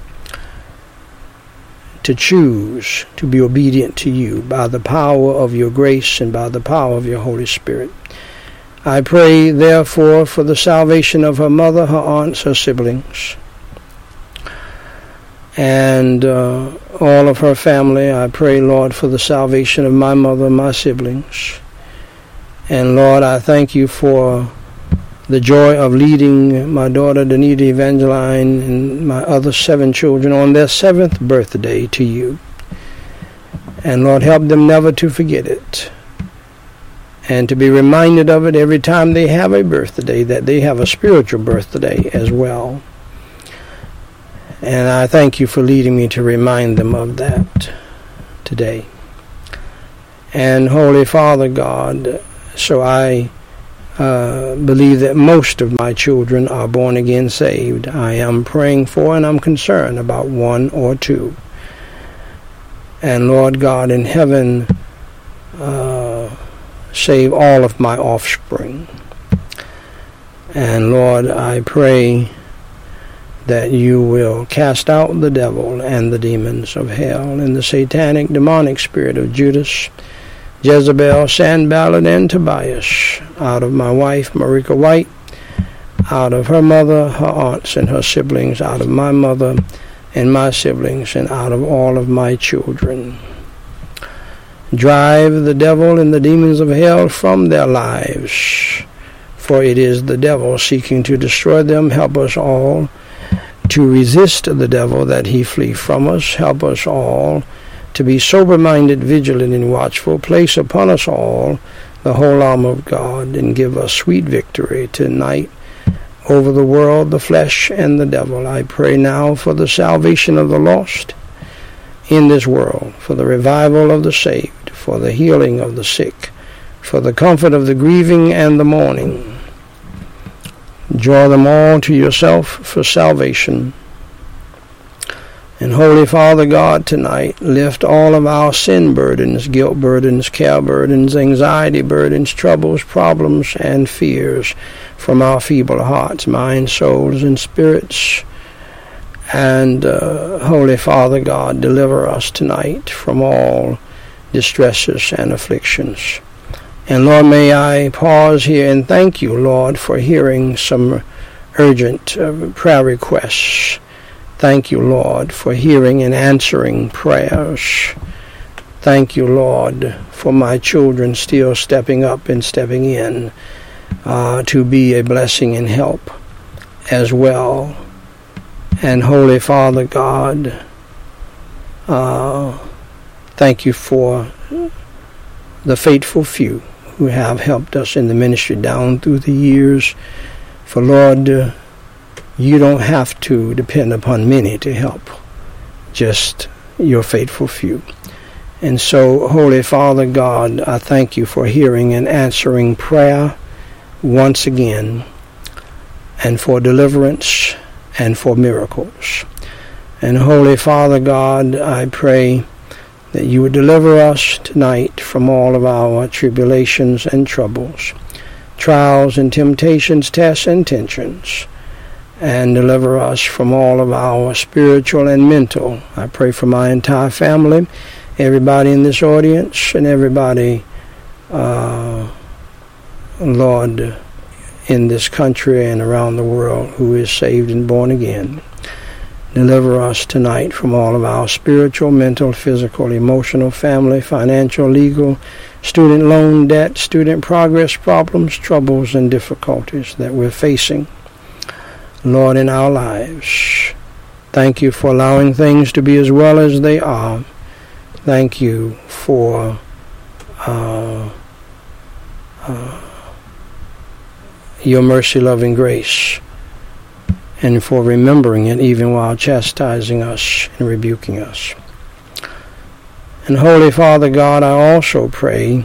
Speaker 1: to choose to be obedient to you by the power of your grace and by the power of your Holy Spirit. I pray, therefore, for the salvation of her mother, her aunts, her siblings, and all of her family. I pray, Lord, for the salvation of my mother, my siblings. And, Lord, I thank you for the joy of leading my daughter, Danita Evangeline, and my other 7 children on their 7th birthday to you. And, Lord, help them never to forget it, and to be reminded of it every time they have a birthday, that they have a spiritual birthday as well. And I thank you for leading me to remind them of that today. And, Holy Father God, so I believe that most of my children are born again saved. I am praying for and I'm concerned about 1 or 2. And Lord God in heaven, save all of my offspring. And Lord, I pray that you will cast out the devil and the demons of hell and the satanic demonic spirit of Judas, Jezebel, Sanballat, and Tobias out of my wife, Marika White, out of her mother, her aunts, and her siblings, out of my mother and my siblings, and out of all of my children. Drive the devil and the demons of hell from their lives, for it is the devil seeking to destroy them. Help us all to resist the devil, that he flee from us. Help us all to be sober-minded, vigilant, and watchful. Place upon us all the whole armor of God, and give us sweet victory tonight over the world, the flesh, and the devil. I pray now for the salvation of the lost in this world, for the revival of the saved, for the healing of the sick, for the comfort of the grieving and the mourning. Draw them all to yourself for salvation. And Holy Father God, tonight, lift all of our sin burdens, guilt burdens, care burdens, anxiety burdens, troubles, problems, and fears from our feeble hearts, minds, souls, and spirits. And Holy Father God, deliver us tonight from all distresses and afflictions. And Lord, may I pause here and thank you, Lord, for hearing some urgent prayer requests. Thank you, Lord, for hearing and answering prayers. Thank you, Lord, for my children still stepping up and stepping in to be a blessing and help as well. And Holy Father God, thank you for the faithful few who have helped us in the ministry down through the years. For Lord, you don't have to depend upon many to help, just your faithful few. And so, Holy Father God, I thank you for hearing and answering prayer once again, and for deliverance and for miracles. And Holy Father God, I pray that you would deliver us tonight from all of our tribulations and troubles, trials and temptations, tests and tensions, and deliver us from all of our spiritual and mental. I pray for my entire family, everybody in this audience, and everybody, Lord, in this country and around the world who is saved and born again. Deliver us tonight from all of our spiritual, mental, physical, emotional, family, financial, legal, student loan debt, student progress problems, troubles, and difficulties that we're facing, Lord, in our lives. Thank you for allowing things to be as well as they are. Thank you for your mercy, love, and grace, and for remembering it even while chastising us and rebuking us. And Holy Father God, I also pray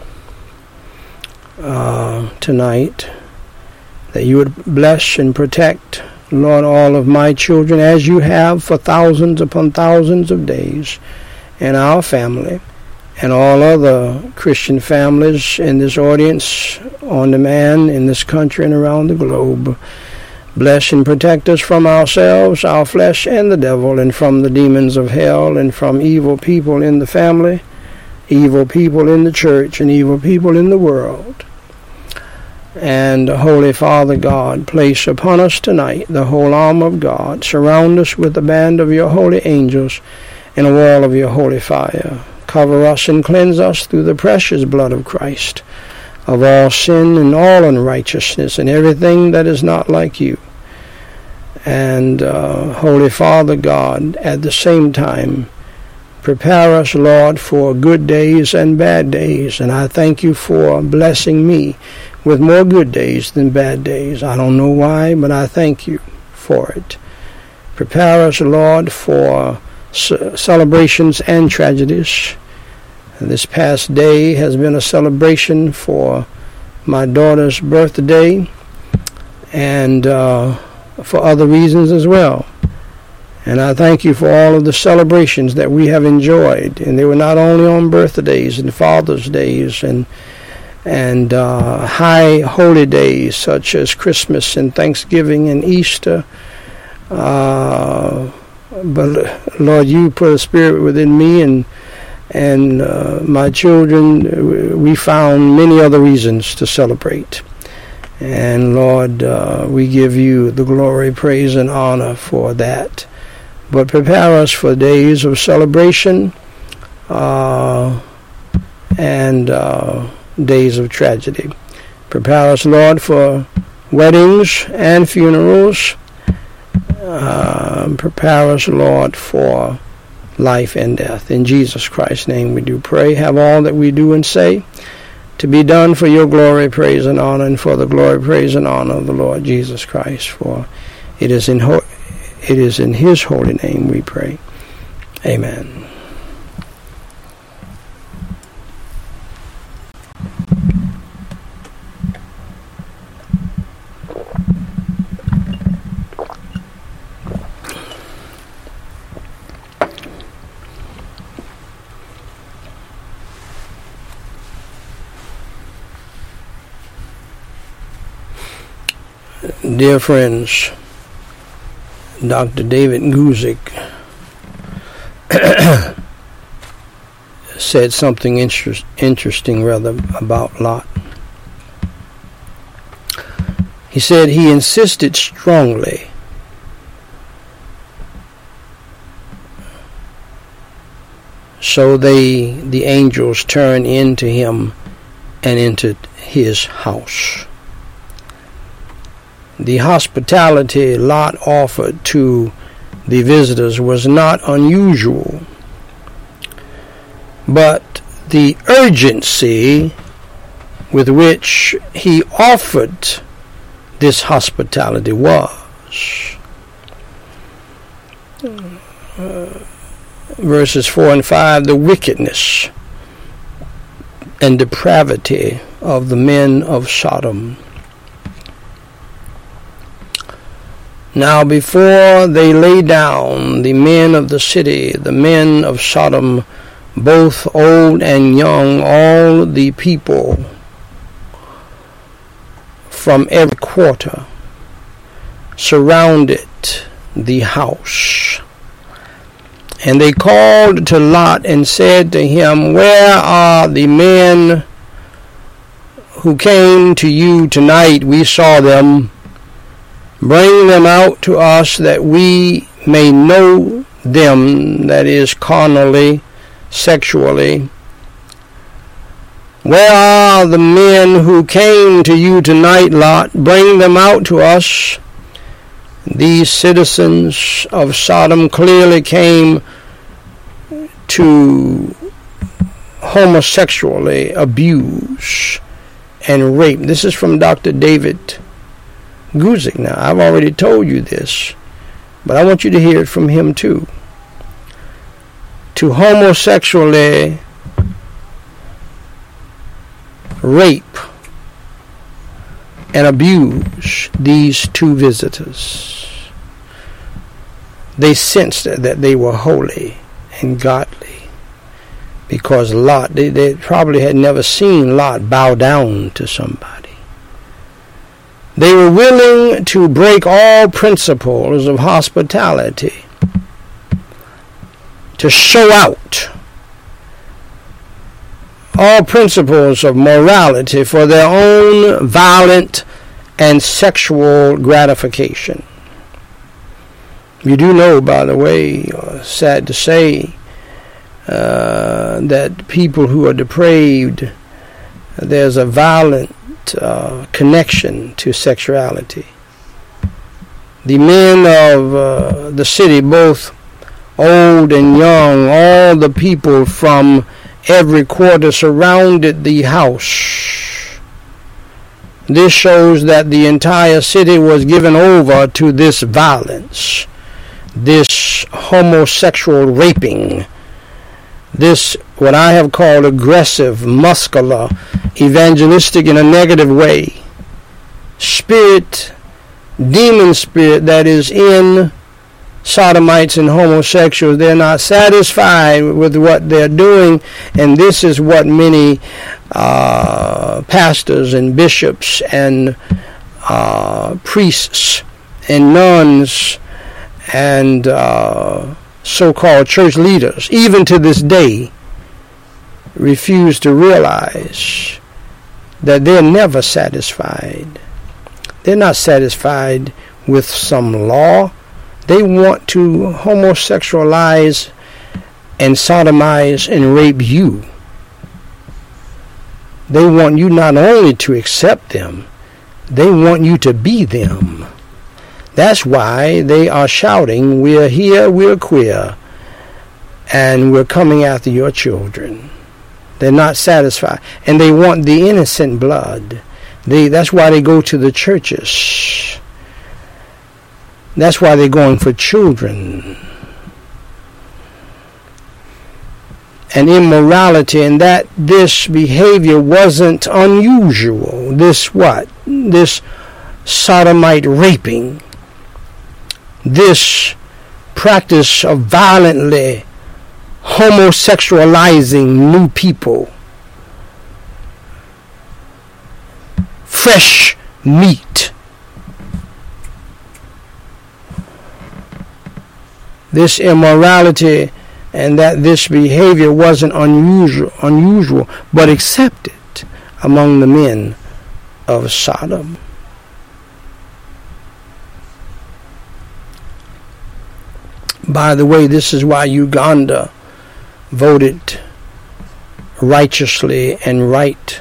Speaker 1: tonight that you would bless and protect, Lord, all of my children as you have for thousands upon thousands of days, and our family, and all other Christian families in this audience, on demand, in this country and around the globe. Bless and protect us from ourselves, our flesh, and the devil, and from the demons of hell, and from evil people in the family, evil people in the church, and evil people in the world. And Holy Father God, place upon us tonight the whole armor of God. Surround us with a band of your holy angels and a wall of your holy fire. Cover us and cleanse us through the precious blood of Christ of all sin and all unrighteousness and everything that is not like you. And Holy Father God, at the same time, prepare us, Lord, for good days and bad days. And I thank you for blessing me with more good days than bad days. I don't know why, but I thank you for it. Prepare us, Lord, for celebrations and tragedies. This past day has been a celebration for my daughter's birthday, and for other reasons as well. And I thank you for all of the celebrations that we have enjoyed. And they were not only on birthdays and Father's Days and high holy days such as Christmas and Thanksgiving and Easter. But Lord, you put a spirit within me and my children. We found many other reasons to celebrate. And Lord, we give you the glory, praise, and honor for that. But prepare us for days of celebration and days of tragedy. Prepare us, Lord, for weddings and funerals. Prepare us, Lord, for life and death. In Jesus Christ's name we do pray. Have all that we do and say to be done for your glory, praise, and honor, and for the glory, praise, and honor of the Lord Jesus Christ. For it is in his holy name we pray. Amen. Dear friends, Dr. David Guzik said something interesting about Lot. He said he insisted strongly so the angels turned into him and into his house. The hospitality Lot offered to the visitors was not unusual, but the urgency with which he offered this hospitality was. Verses 4 and 5, the wickedness and depravity of the men of Sodom. Now before they lay down, the men of the city, the men of Sodom, both old and young, all the people from every quarter, surrounded the house. And they called to Lot and said to him, "Where are the men who came to you tonight, we saw them. Bring them out to us that we may know them, that is, carnally, sexually. Where are the men who came to you tonight, Lot? Bring them out to us. These citizens of Sodom clearly came to homosexually abuse and rape. This is from Dr. David Guzik. Now, I've already told you this, but I want you to hear it from him too. To homosexually rape and abuse these two visitors. They sensed that they were holy and godly, because Lot, they probably had never seen Lot bow down to somebody. They were willing to break all principles of hospitality, to show out all principles of morality for their own violent and sexual gratification. You do know, by the way, sad to say, that people who are depraved, there's a violent connection to sexuality. The men of the city, both old and young, all the people from every quarter surrounded the house. This shows that the entire city was given over to this violence, this homosexual raping, this what I have called aggressive, muscular, evangelistic in a negative way, spirit, demon spirit that is in sodomites and homosexuals. They're not satisfied with what they're doing, and this is what many pastors and bishops and priests and nuns and so-called church leaders, even to this day, refuse to realize that they're never satisfied. They're not satisfied with some law. They want to homosexualize and sodomize and rape you. They want you not only to accept them, they want you to be them. That's why they are shouting, "We're here, we're queer, and we're coming after your children." They're not satisfied. And they want the innocent blood. That's why they go to the churches. That's why they're going for children. And immorality, and that this behavior wasn't unusual. This what? This sodomite raping. This practice of violently homosexualizing new people. Fresh meat. This immorality and that this behavior wasn't unusual, but accepted among the men of Sodom. By the way, this is why Uganda voted righteously and right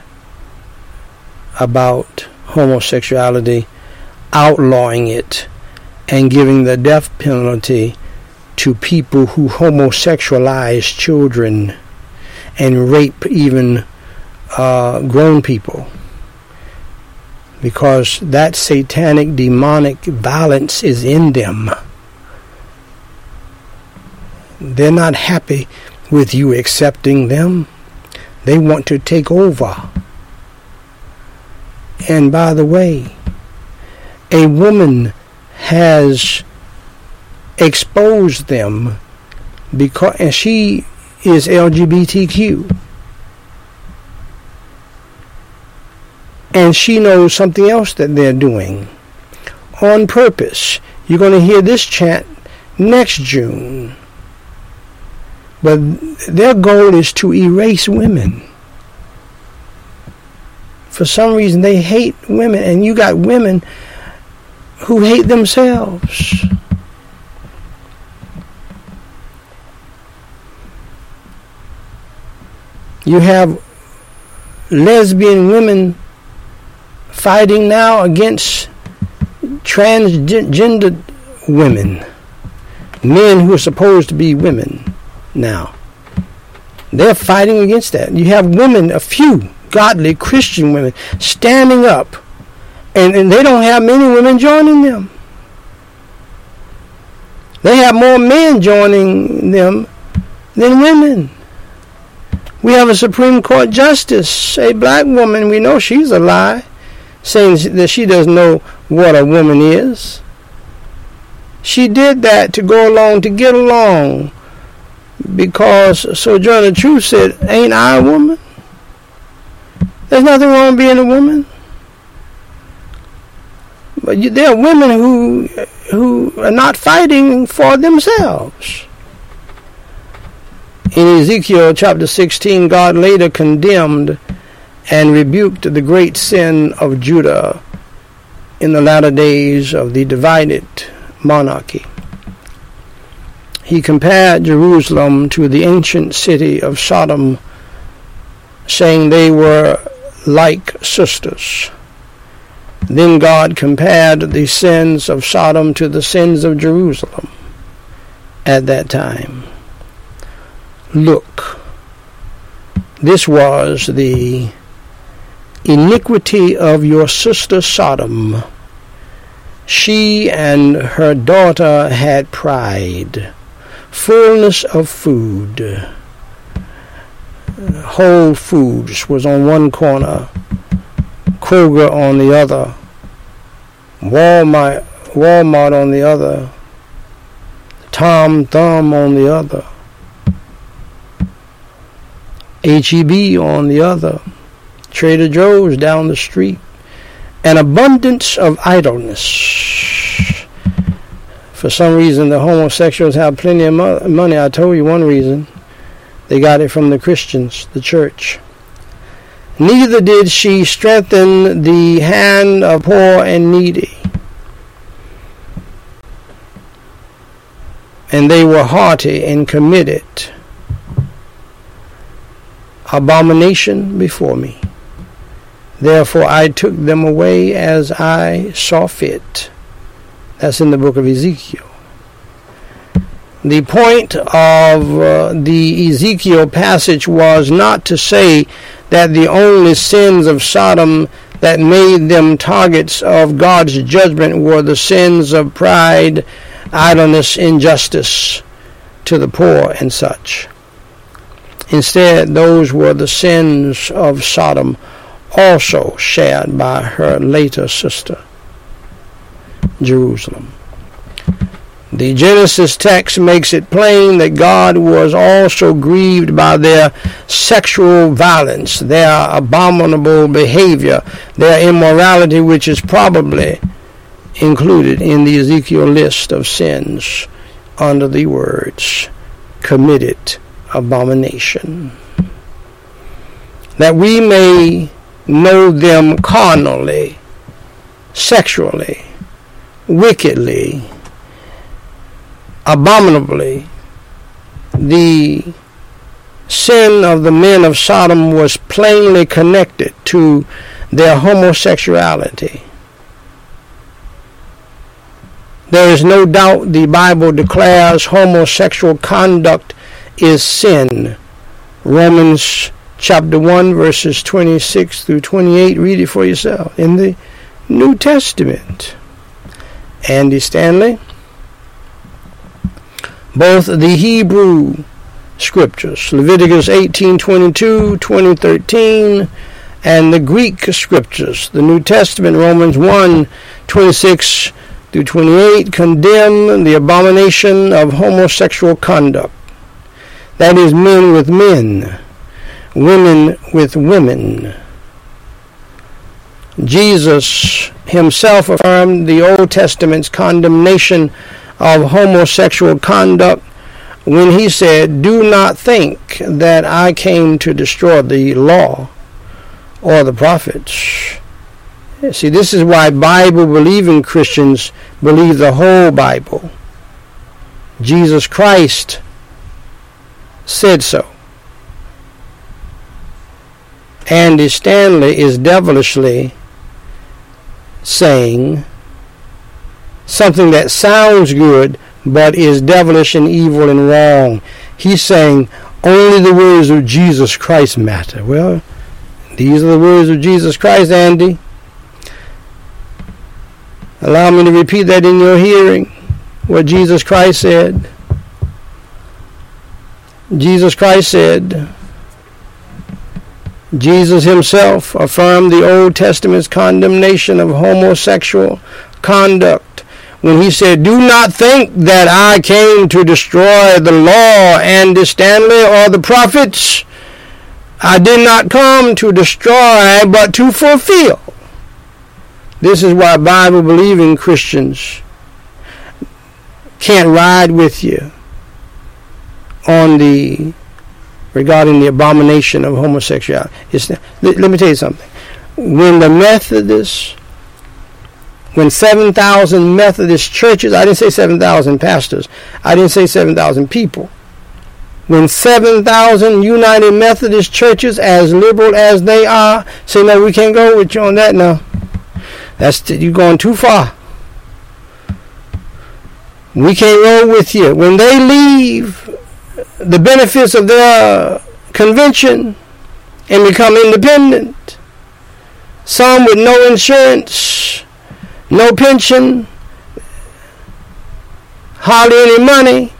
Speaker 1: about homosexuality, outlawing it and giving the death penalty to people who homosexualize children and rape even grown people, because that satanic, demonic violence is in them. They're not happy with you accepting them. They want to take over. And by the way, a woman has exposed them because, and she is LGBTQ. And she knows something else that they're doing on purpose. You're going to hear this chant next June. But their goal is to erase women. for some reason they hate women, and you got women who hate themselves. You have lesbian women fighting now against transgendered women, men who are supposed to be women now. They're fighting against that. You have women, a few godly Christian women, standing up, and they don't have many women joining them. They have more men joining them than women. We have a Supreme Court justice, a black woman. We know she's a lie, saying that she doesn't know what a woman is. She did that to go along, to get along, because Sojourner Truth said, ain't I a woman? There's nothing wrong with being a woman. But there are women who are not fighting for themselves. In Ezekiel chapter 16, God later condemned and rebuked the great sin of Judah in the latter days of the divided monarchy. He compared Jerusalem to the ancient city of Sodom, saying they were like sisters. Then God compared the sins of Sodom to the sins of Jerusalem at that time. Look, this was the iniquity of your sister Sodom. She and her daughter had pride, fullness of food. Whole Foods was on one corner, Kroger on the other, Walmart on the other, Tom Thumb on the other, H-E-B on the other, Trader Joe's down the street. An abundance of idleness. For some reason, the homosexuals have plenty of money. I told you one reason. They got it from the Christians, the church. Neither did she strengthen the hand of poor and needy. And they were haughty and committed abomination before me. Therefore I took them away as I saw fit. That's in the book of Ezekiel. The point of the Ezekiel passage was not to say that the only sins of Sodom that made them targets of God's judgment were the sins of pride, idleness, injustice to the poor and such. Instead, those were the sins of Sodom, also shared by her later sister, Jerusalem. The Genesis text makes it plain that God was also grieved by their sexual violence, their abominable behavior, their immorality, which is probably included in the Ezekiel list of sins under the words committed abomination. That we may know them carnally, sexually, wickedly, abominably. The sin of the men of Sodom was plainly connected to their homosexuality. There is no doubt the Bible declares homosexual conduct is sin. Romans chapter 1 verses 26 through 28. Read it for yourself in the New Testament. Andy Stanley. Both the Hebrew scriptures, Leviticus 18:22, 20:13, and the Greek scriptures, the New Testament, Romans 1:26 through 28, condemn the abomination of homosexual conduct. That is, men with men, women with women. Jesus himself affirmed the Old Testament's condemnation of homosexual conduct when he said, "Do not think that I came to destroy the law or the prophets. See, this is why Bible-believing Christians believe the whole Bible. Jesus Christ said so. Andy Stanley is devilishly saying something that sounds good but is devilish and evil and wrong. He's saying only the words of Jesus Christ matter. Well, these are the words of Jesus Christ, Andy. Allow me to repeat that in your hearing, what Jesus Christ said. Jesus Christ said, Jesus himself affirmed the Old Testament's condemnation of homosexual conduct when he said, do not think that I came to destroy the law, Andy Stanley, or the prophets. I did not come to destroy, but to fulfill. This is why Bible-believing Christians can't ride with you regarding the abomination of homosexuality. Let me tell you something. When 7,000 Methodist churches, I didn't say 7,000 pastors, I didn't say 7,000 people. When 7,000 United Methodist churches, as liberal as they are, say, no, we can't go with you on that now. You're going too far. We can't roll with you. When they leave the benefits of their convention and become independent, some with no insurance, no pension, hardly any money,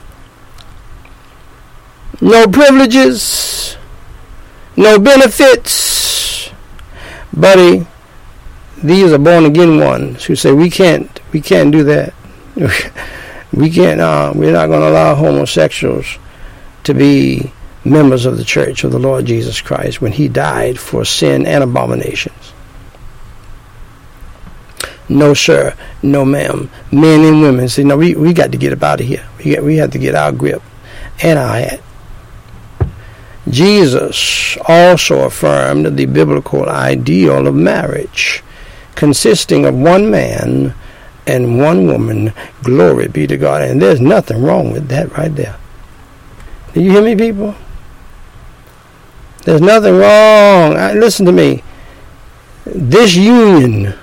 Speaker 1: no privileges, no benefits. Buddy, these are born again ones who say we can't do that. We're not going to allow homosexuals to be members of the church of the Lord Jesus Christ when he died for sin and abominations. No sir, no ma'am. Men and women say, no, we got to get up out of here. We have to get our grip and our hat. Jesus also affirmed the biblical ideal of marriage, consisting of one man and one woman. Glory be to God. And there's nothing wrong with that right there. Do you hear me, people? There's nothing wrong. Listen to me. This union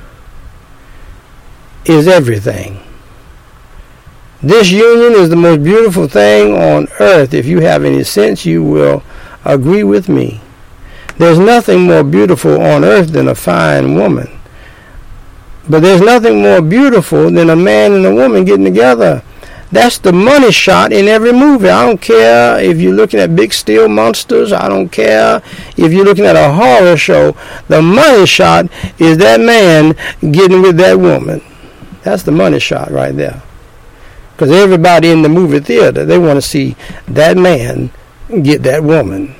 Speaker 1: is everything. This union is the most beautiful thing on earth. If you have any sense, you will agree with me. There's nothing more beautiful on earth than a fine woman. But there's nothing more beautiful than a man and a woman getting together. That's the money shot in every movie. I don't care if you're looking at Big Steel Monsters. I don't care if you're looking at a horror show. The money shot is that man getting with that woman. That's the money shot right there. Because everybody in the movie theater, they want to see that man get that woman.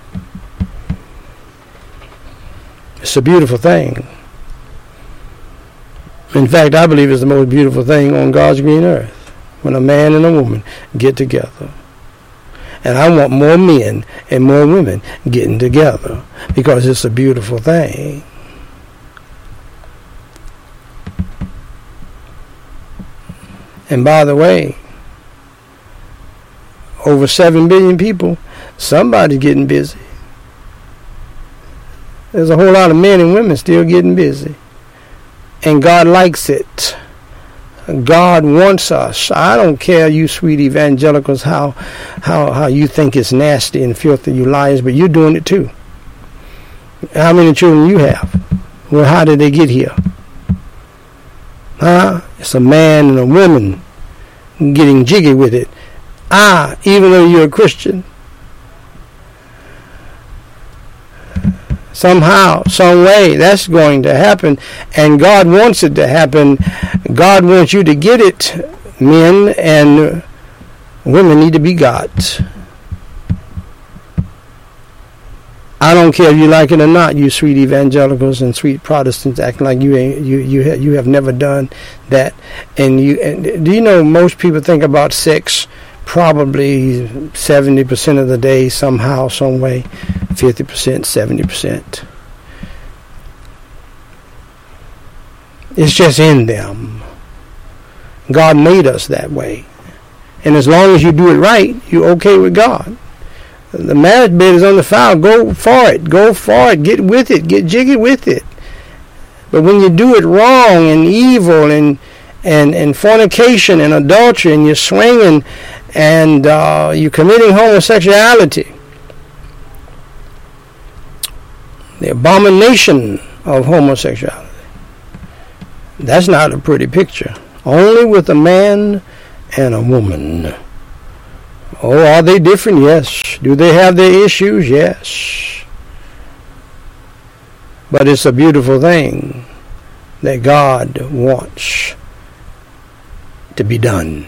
Speaker 1: It's a beautiful thing. In fact, I believe it's the most beautiful thing on God's green earth, when a man and a woman get together. And I want more men and more women getting together because it's a beautiful thing. And by the way, over 7 billion people, somebody's getting busy. There's a whole lot of men and women still getting busy. And God likes it. God wants us. I don't care, you sweet evangelicals, how you think it's nasty and filthy, you liars, but you're doing it too. How many children you have? Well, how did they get here? It's a man and a woman getting jiggy with it. Even though you're a Christian, somehow, some way, that's going to happen, and God wants it to happen. God wants you to get it. Men and women need to be got. I don't care if you like it or not, you sweet evangelicals and sweet Protestants acting like you have never done that. And do you know most people think about sex probably 70% of the day, somehow, some way, 50%, 70%. It's just in them. God made us that way. And as long as you do it right, you're okay with God. The marriage bed is undefiled. Go for it. Go for it. Get with it. Get jiggy with it. But when you do it wrong and evil and fornication and adultery and you're swinging and you're committing homosexuality, the abomination of homosexuality, that's not a pretty picture. Only with a man and a woman. Oh, are they different? Yes. Do they have their issues? Yes. But it's a beautiful thing that God wants to be done.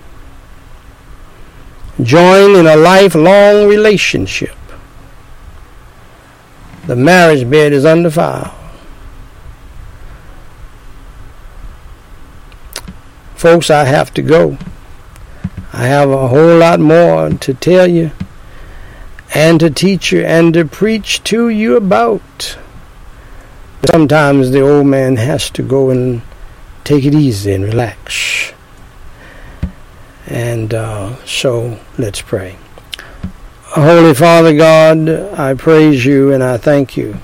Speaker 1: Join in a lifelong relationship. The marriage bed is undefiled. Folks, I have to go. I have a whole lot more to tell you and to teach you and to preach to you about. Sometimes the old man has to go and take it easy and relax. And so let's pray. Holy Father God, I praise you and I thank you.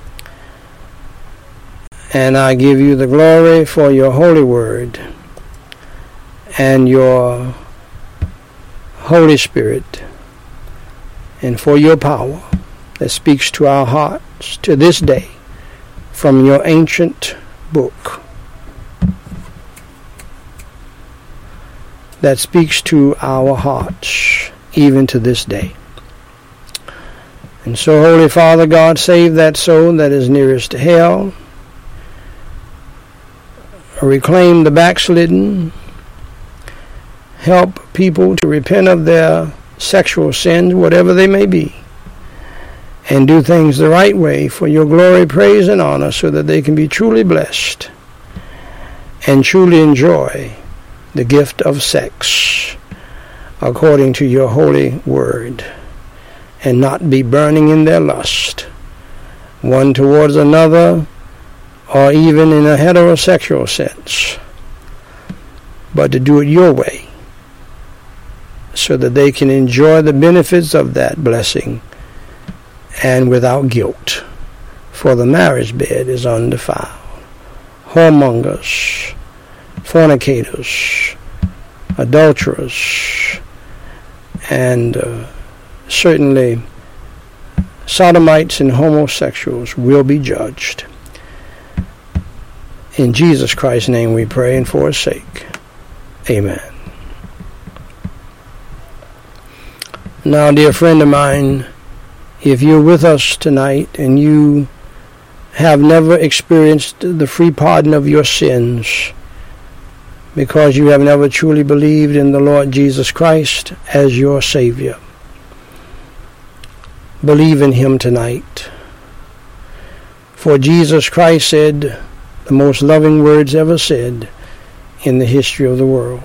Speaker 1: And I give you the glory for your holy word and your Holy Spirit, and for your power that speaks to our hearts to this day from your ancient book, that speaks to our hearts even to this day. And so, Holy Father God, save that soul that is nearest to hell, reclaim the backslidden, help people to repent of their sexual sins, whatever they may be, and do things the right way for your glory, praise, and honor, so that they can be truly blessed and truly enjoy the gift of sex according to your holy word, and not be burning in their lust one towards another, or even in a heterosexual sense, but to do it your way, so that they can enjoy the benefits of that blessing and without guilt. For the marriage bed is undefiled. Whoremongers, fornicators, adulterers, and certainly sodomites and homosexuals will be judged. In Jesus Christ's name we pray, and for his sake. Amen. Now, dear friend of mine, if you're with us tonight and you have never experienced the free pardon of your sins because you have never truly believed in the Lord Jesus Christ as your Savior, believe in him tonight. For Jesus Christ said the most loving words ever said in the history of the world.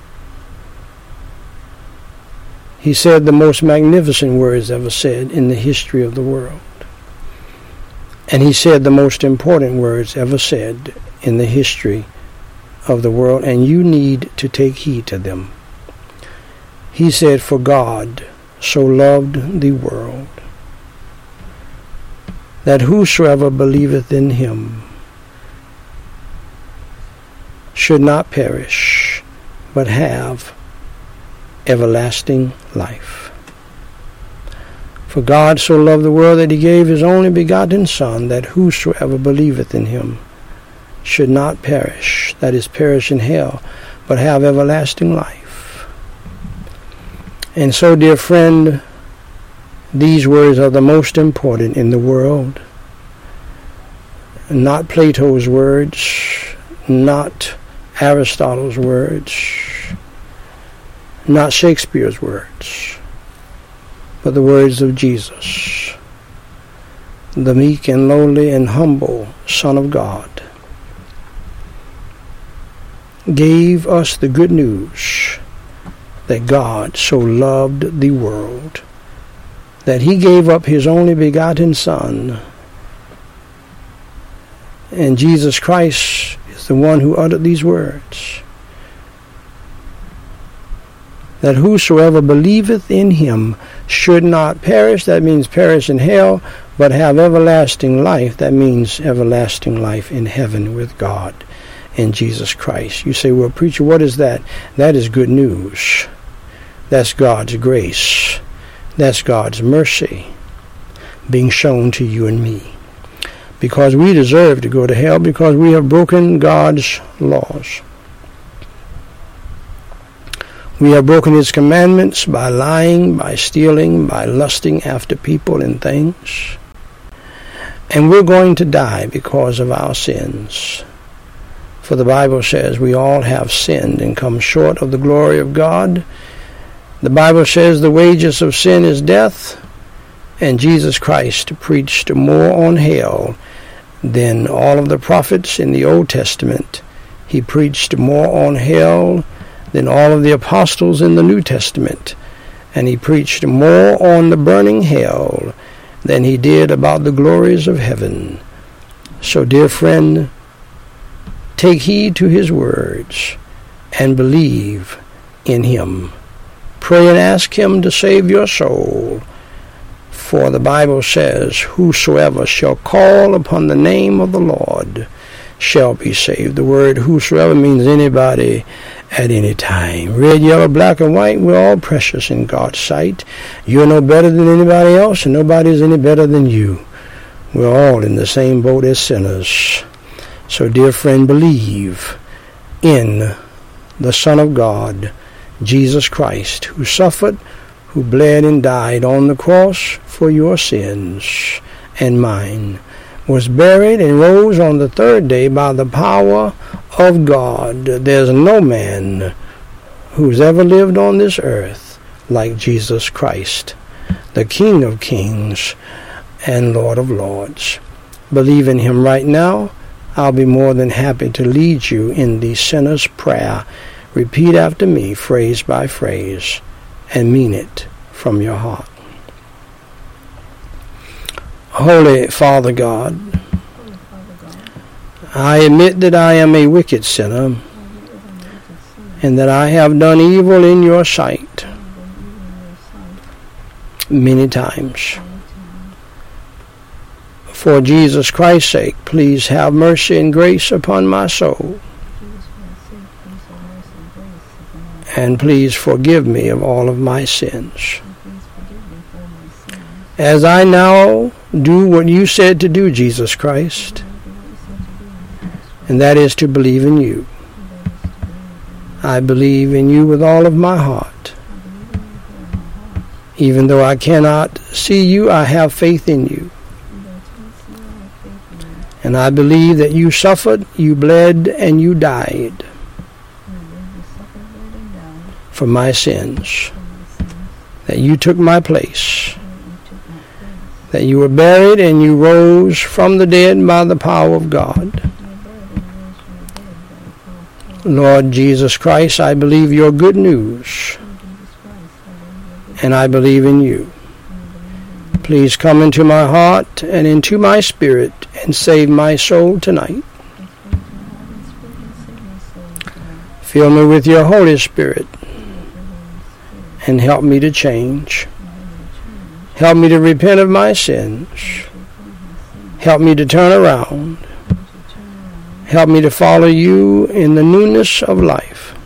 Speaker 1: He said the most magnificent words ever said in the history of the world. And he said the most important words ever said in the history of the world, and you need to take heed to them. He said, "For God so loved the world, that whosoever believeth in him should not perish, but have everlasting life. For God so loved the world that he gave his only begotten Son, that whosoever believeth in him should not perish, that is, perish in hell, but have everlasting life." And so, dear friend, these words are the most important in the world. Not Plato's words, not Aristotle's words, not Shakespeare's words, but the words of Jesus, the meek and lowly and humble Son of God, gave us the good news that God so loved the world that he gave up his only begotten Son. And Jesus Christ is believeth, the one who uttered these words, that whosoever believeth in him should not perish, that means perish in hell, but have everlasting life, that means everlasting life in heaven with God in Jesus Christ. You say, well, preacher, what is that? That is good news. That's God's grace. That's God's mercy being shown to you and me. Because we deserve to go to hell, because we have broken God's laws. We have broken his commandments by lying, by stealing, by lusting after people and things. And we're going to die because of our sins. For the Bible says we all have sinned and come short of the glory of God. The Bible says the wages of sin is death, and Jesus Christ preached more on hell than all of the prophets in the Old Testament. He preached more on hell than all of the apostles in the New Testament. And he preached more on the burning hell than he did about the glories of heaven. So, dear friend, take heed to his words and believe in him. Pray and ask him to save your soul. For the Bible says, whosoever shall call upon the name of the Lord shall be saved. The word whosoever means anybody at any time. Red, yellow, black, and white, we're all precious in God's sight. You're no better than anybody else, and nobody's any better than you. We're all in the same boat as sinners. So, dear friend, believe in the Son of God, Jesus Christ, who suffered, who bled and died on the cross for your sins and mine, was buried and rose on the third day by the power of God. There's no man who's ever lived on this earth like Jesus Christ, the King of kings and Lord of lords. Believe in him right now. I'll be more than happy to lead you in the sinner's prayer. Repeat after me, phrase by phrase, and mean it from your heart. Holy Father God, I admit that I am a wicked sinner and that I have done evil in your sight many times. For Jesus Christ's sake, please have mercy and grace upon my soul. And please forgive me of all of my sins. As I now do what you said to do, Jesus Christ, and that is to believe in you. I believe in you with all of my heart. Even though I cannot see you, I have faith in you. And I believe that you suffered, you bled, and you died for my sins. That you took my place. That you were buried and you rose from the dead by the power of God. Lord Jesus Christ, I believe your good news. And I believe in you. Please come into my heart and into my spirit and save my soul tonight. Fill me with your Holy Spirit and help me to change. Help me to repent of my sins. Help me to turn around. Help me to follow you in the newness of life.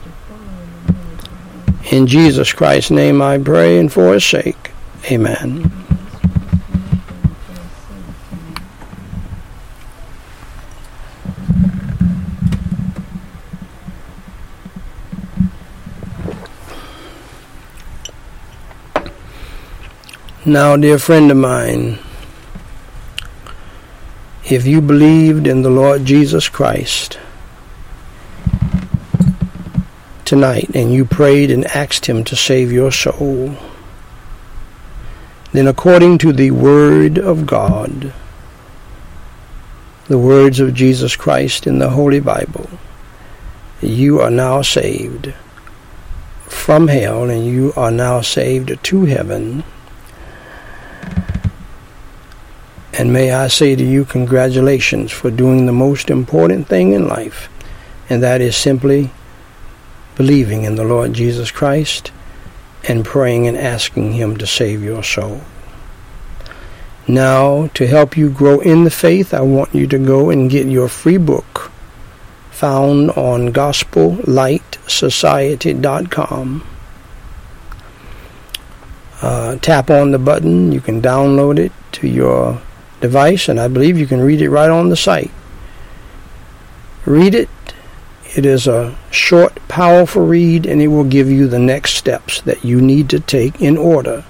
Speaker 1: In Jesus Christ's name I pray, and for his sake, amen. Now, dear friend of mine, if you believed in the Lord Jesus Christ tonight and you prayed and asked him to save your soul, then according to the Word of God, the words of Jesus Christ in the Holy Bible, you are now saved from hell and you are now saved to heaven. And may I say to you, congratulations for doing the most important thing in life, and that is simply believing in the Lord Jesus Christ and praying and asking Him to save your soul. Now, to help you grow in the faith, I want you to go and get your free book found on GospelLightSociety.com. Tap on the button. You can download it to your device, and I believe you can read it right on the site. Read it. It is a short, powerful read, and it will give you the next steps that you need to take in order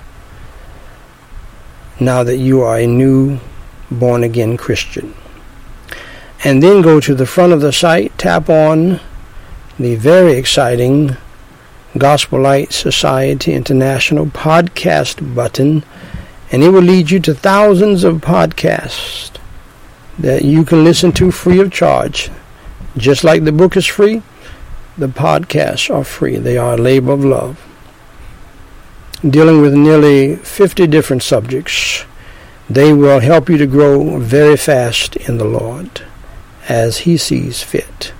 Speaker 1: now that you are a new born-again Christian. And then go to the front of the site, tap on the very exciting Gospel Light Society International podcast button, and it will lead you to thousands of podcasts that you can listen to free of charge. Just like the book is free, the podcasts are free. They are a labor of love, dealing with nearly 50 different subjects. They will help you to grow very fast in the Lord as He sees fit.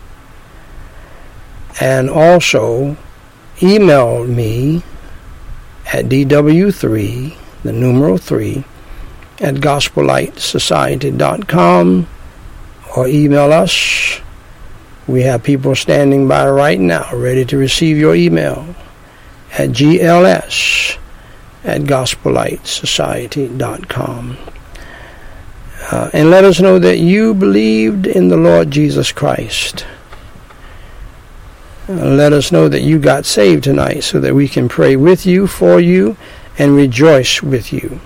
Speaker 1: And also, email me at DW3, the numeral 3, at GospelLightSociety.com, or email us. We have people standing by right now ready to receive your email at GLS@GospelLightSociety.com. And let us know that you believed in the Lord Jesus Christ. Let us know that you got saved tonight so that we can pray with you, for you, and rejoice with you.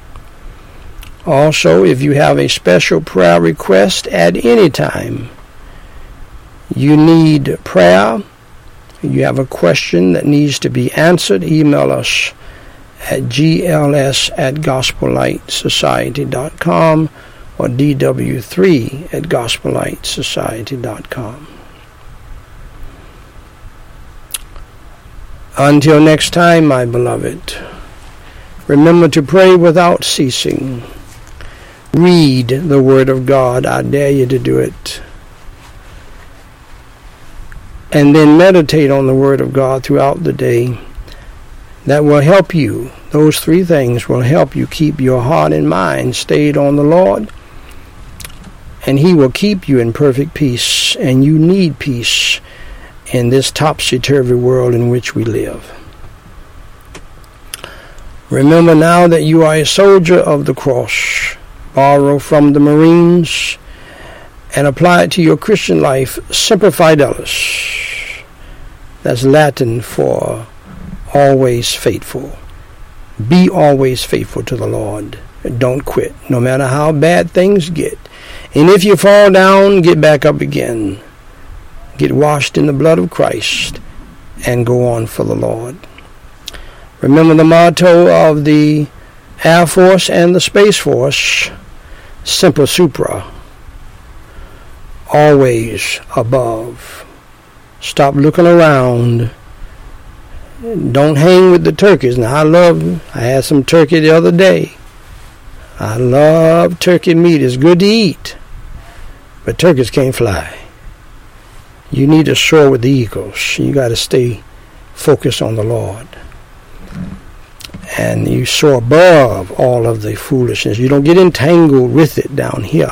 Speaker 1: Also, if you have a special prayer request at any time, you need prayer, you have a question that needs to be answered, email us at GLS@GospelLightSociety.com or DW3@GospelLightSociety.com. Until next time, my beloved, remember to pray without ceasing. Read the Word of God. I dare you to do it. And then meditate on the Word of God throughout the day. That will help you. Those three things will help you keep your heart and mind stayed on the Lord. And He will keep you in perfect peace. And you need peace in this topsy-turvy world in which we live. Remember now that you are a soldier of the cross. Borrow from the Marines and apply it to your Christian life. Semper Fidelis. That's Latin for always faithful. Be always faithful to the Lord. Don't quit, no matter how bad things get. And if you fall down, get back up again. Get washed in the blood of Christ and go on for the Lord. Remember the motto of the Air Force and the Space Force: Semper Supra, always above. Stop looking around. Don't hang with the turkeys. Now, I had some turkey the other day. I love turkey meat. It's good to eat. But turkeys can't fly. You need to soar with the eagles. You got to stay focused on the Lord. And you soar above all of the foolishness. You don't get entangled with it down here.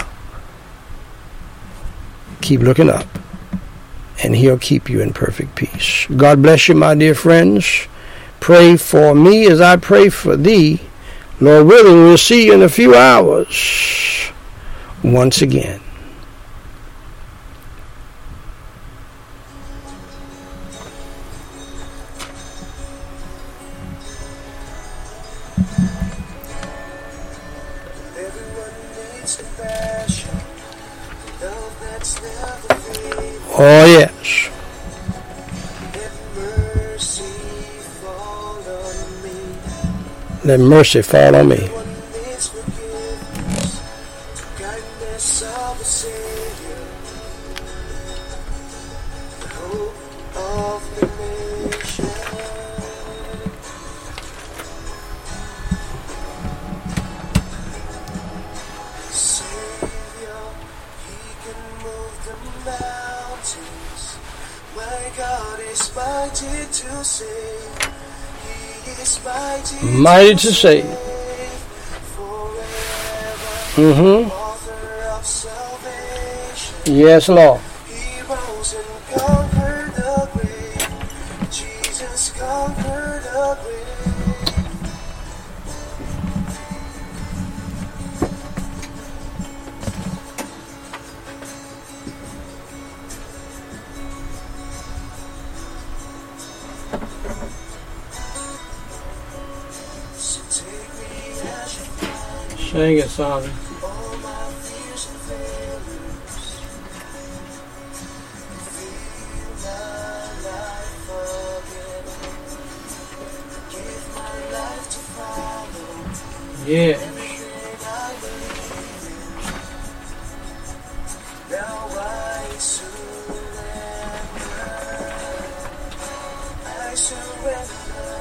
Speaker 1: Keep looking up, and He'll keep you in perfect peace. God bless you, my dear friends. Pray for me as I pray for thee. Lord willing, we'll see you in a few hours once again. Oh, yes. Let mercy fall on me. Mighty to save. Mm-hmm. Yes, Lord.
Speaker 2: He rose and conquered the grave. Jesus conquered the grave. So take me as you find me.
Speaker 1: Sing it, son.
Speaker 2: All my fears and failures. Feel my life again. Give my life to follow
Speaker 1: Yeah.
Speaker 2: everything I believe in. Now I surrender. I surrender.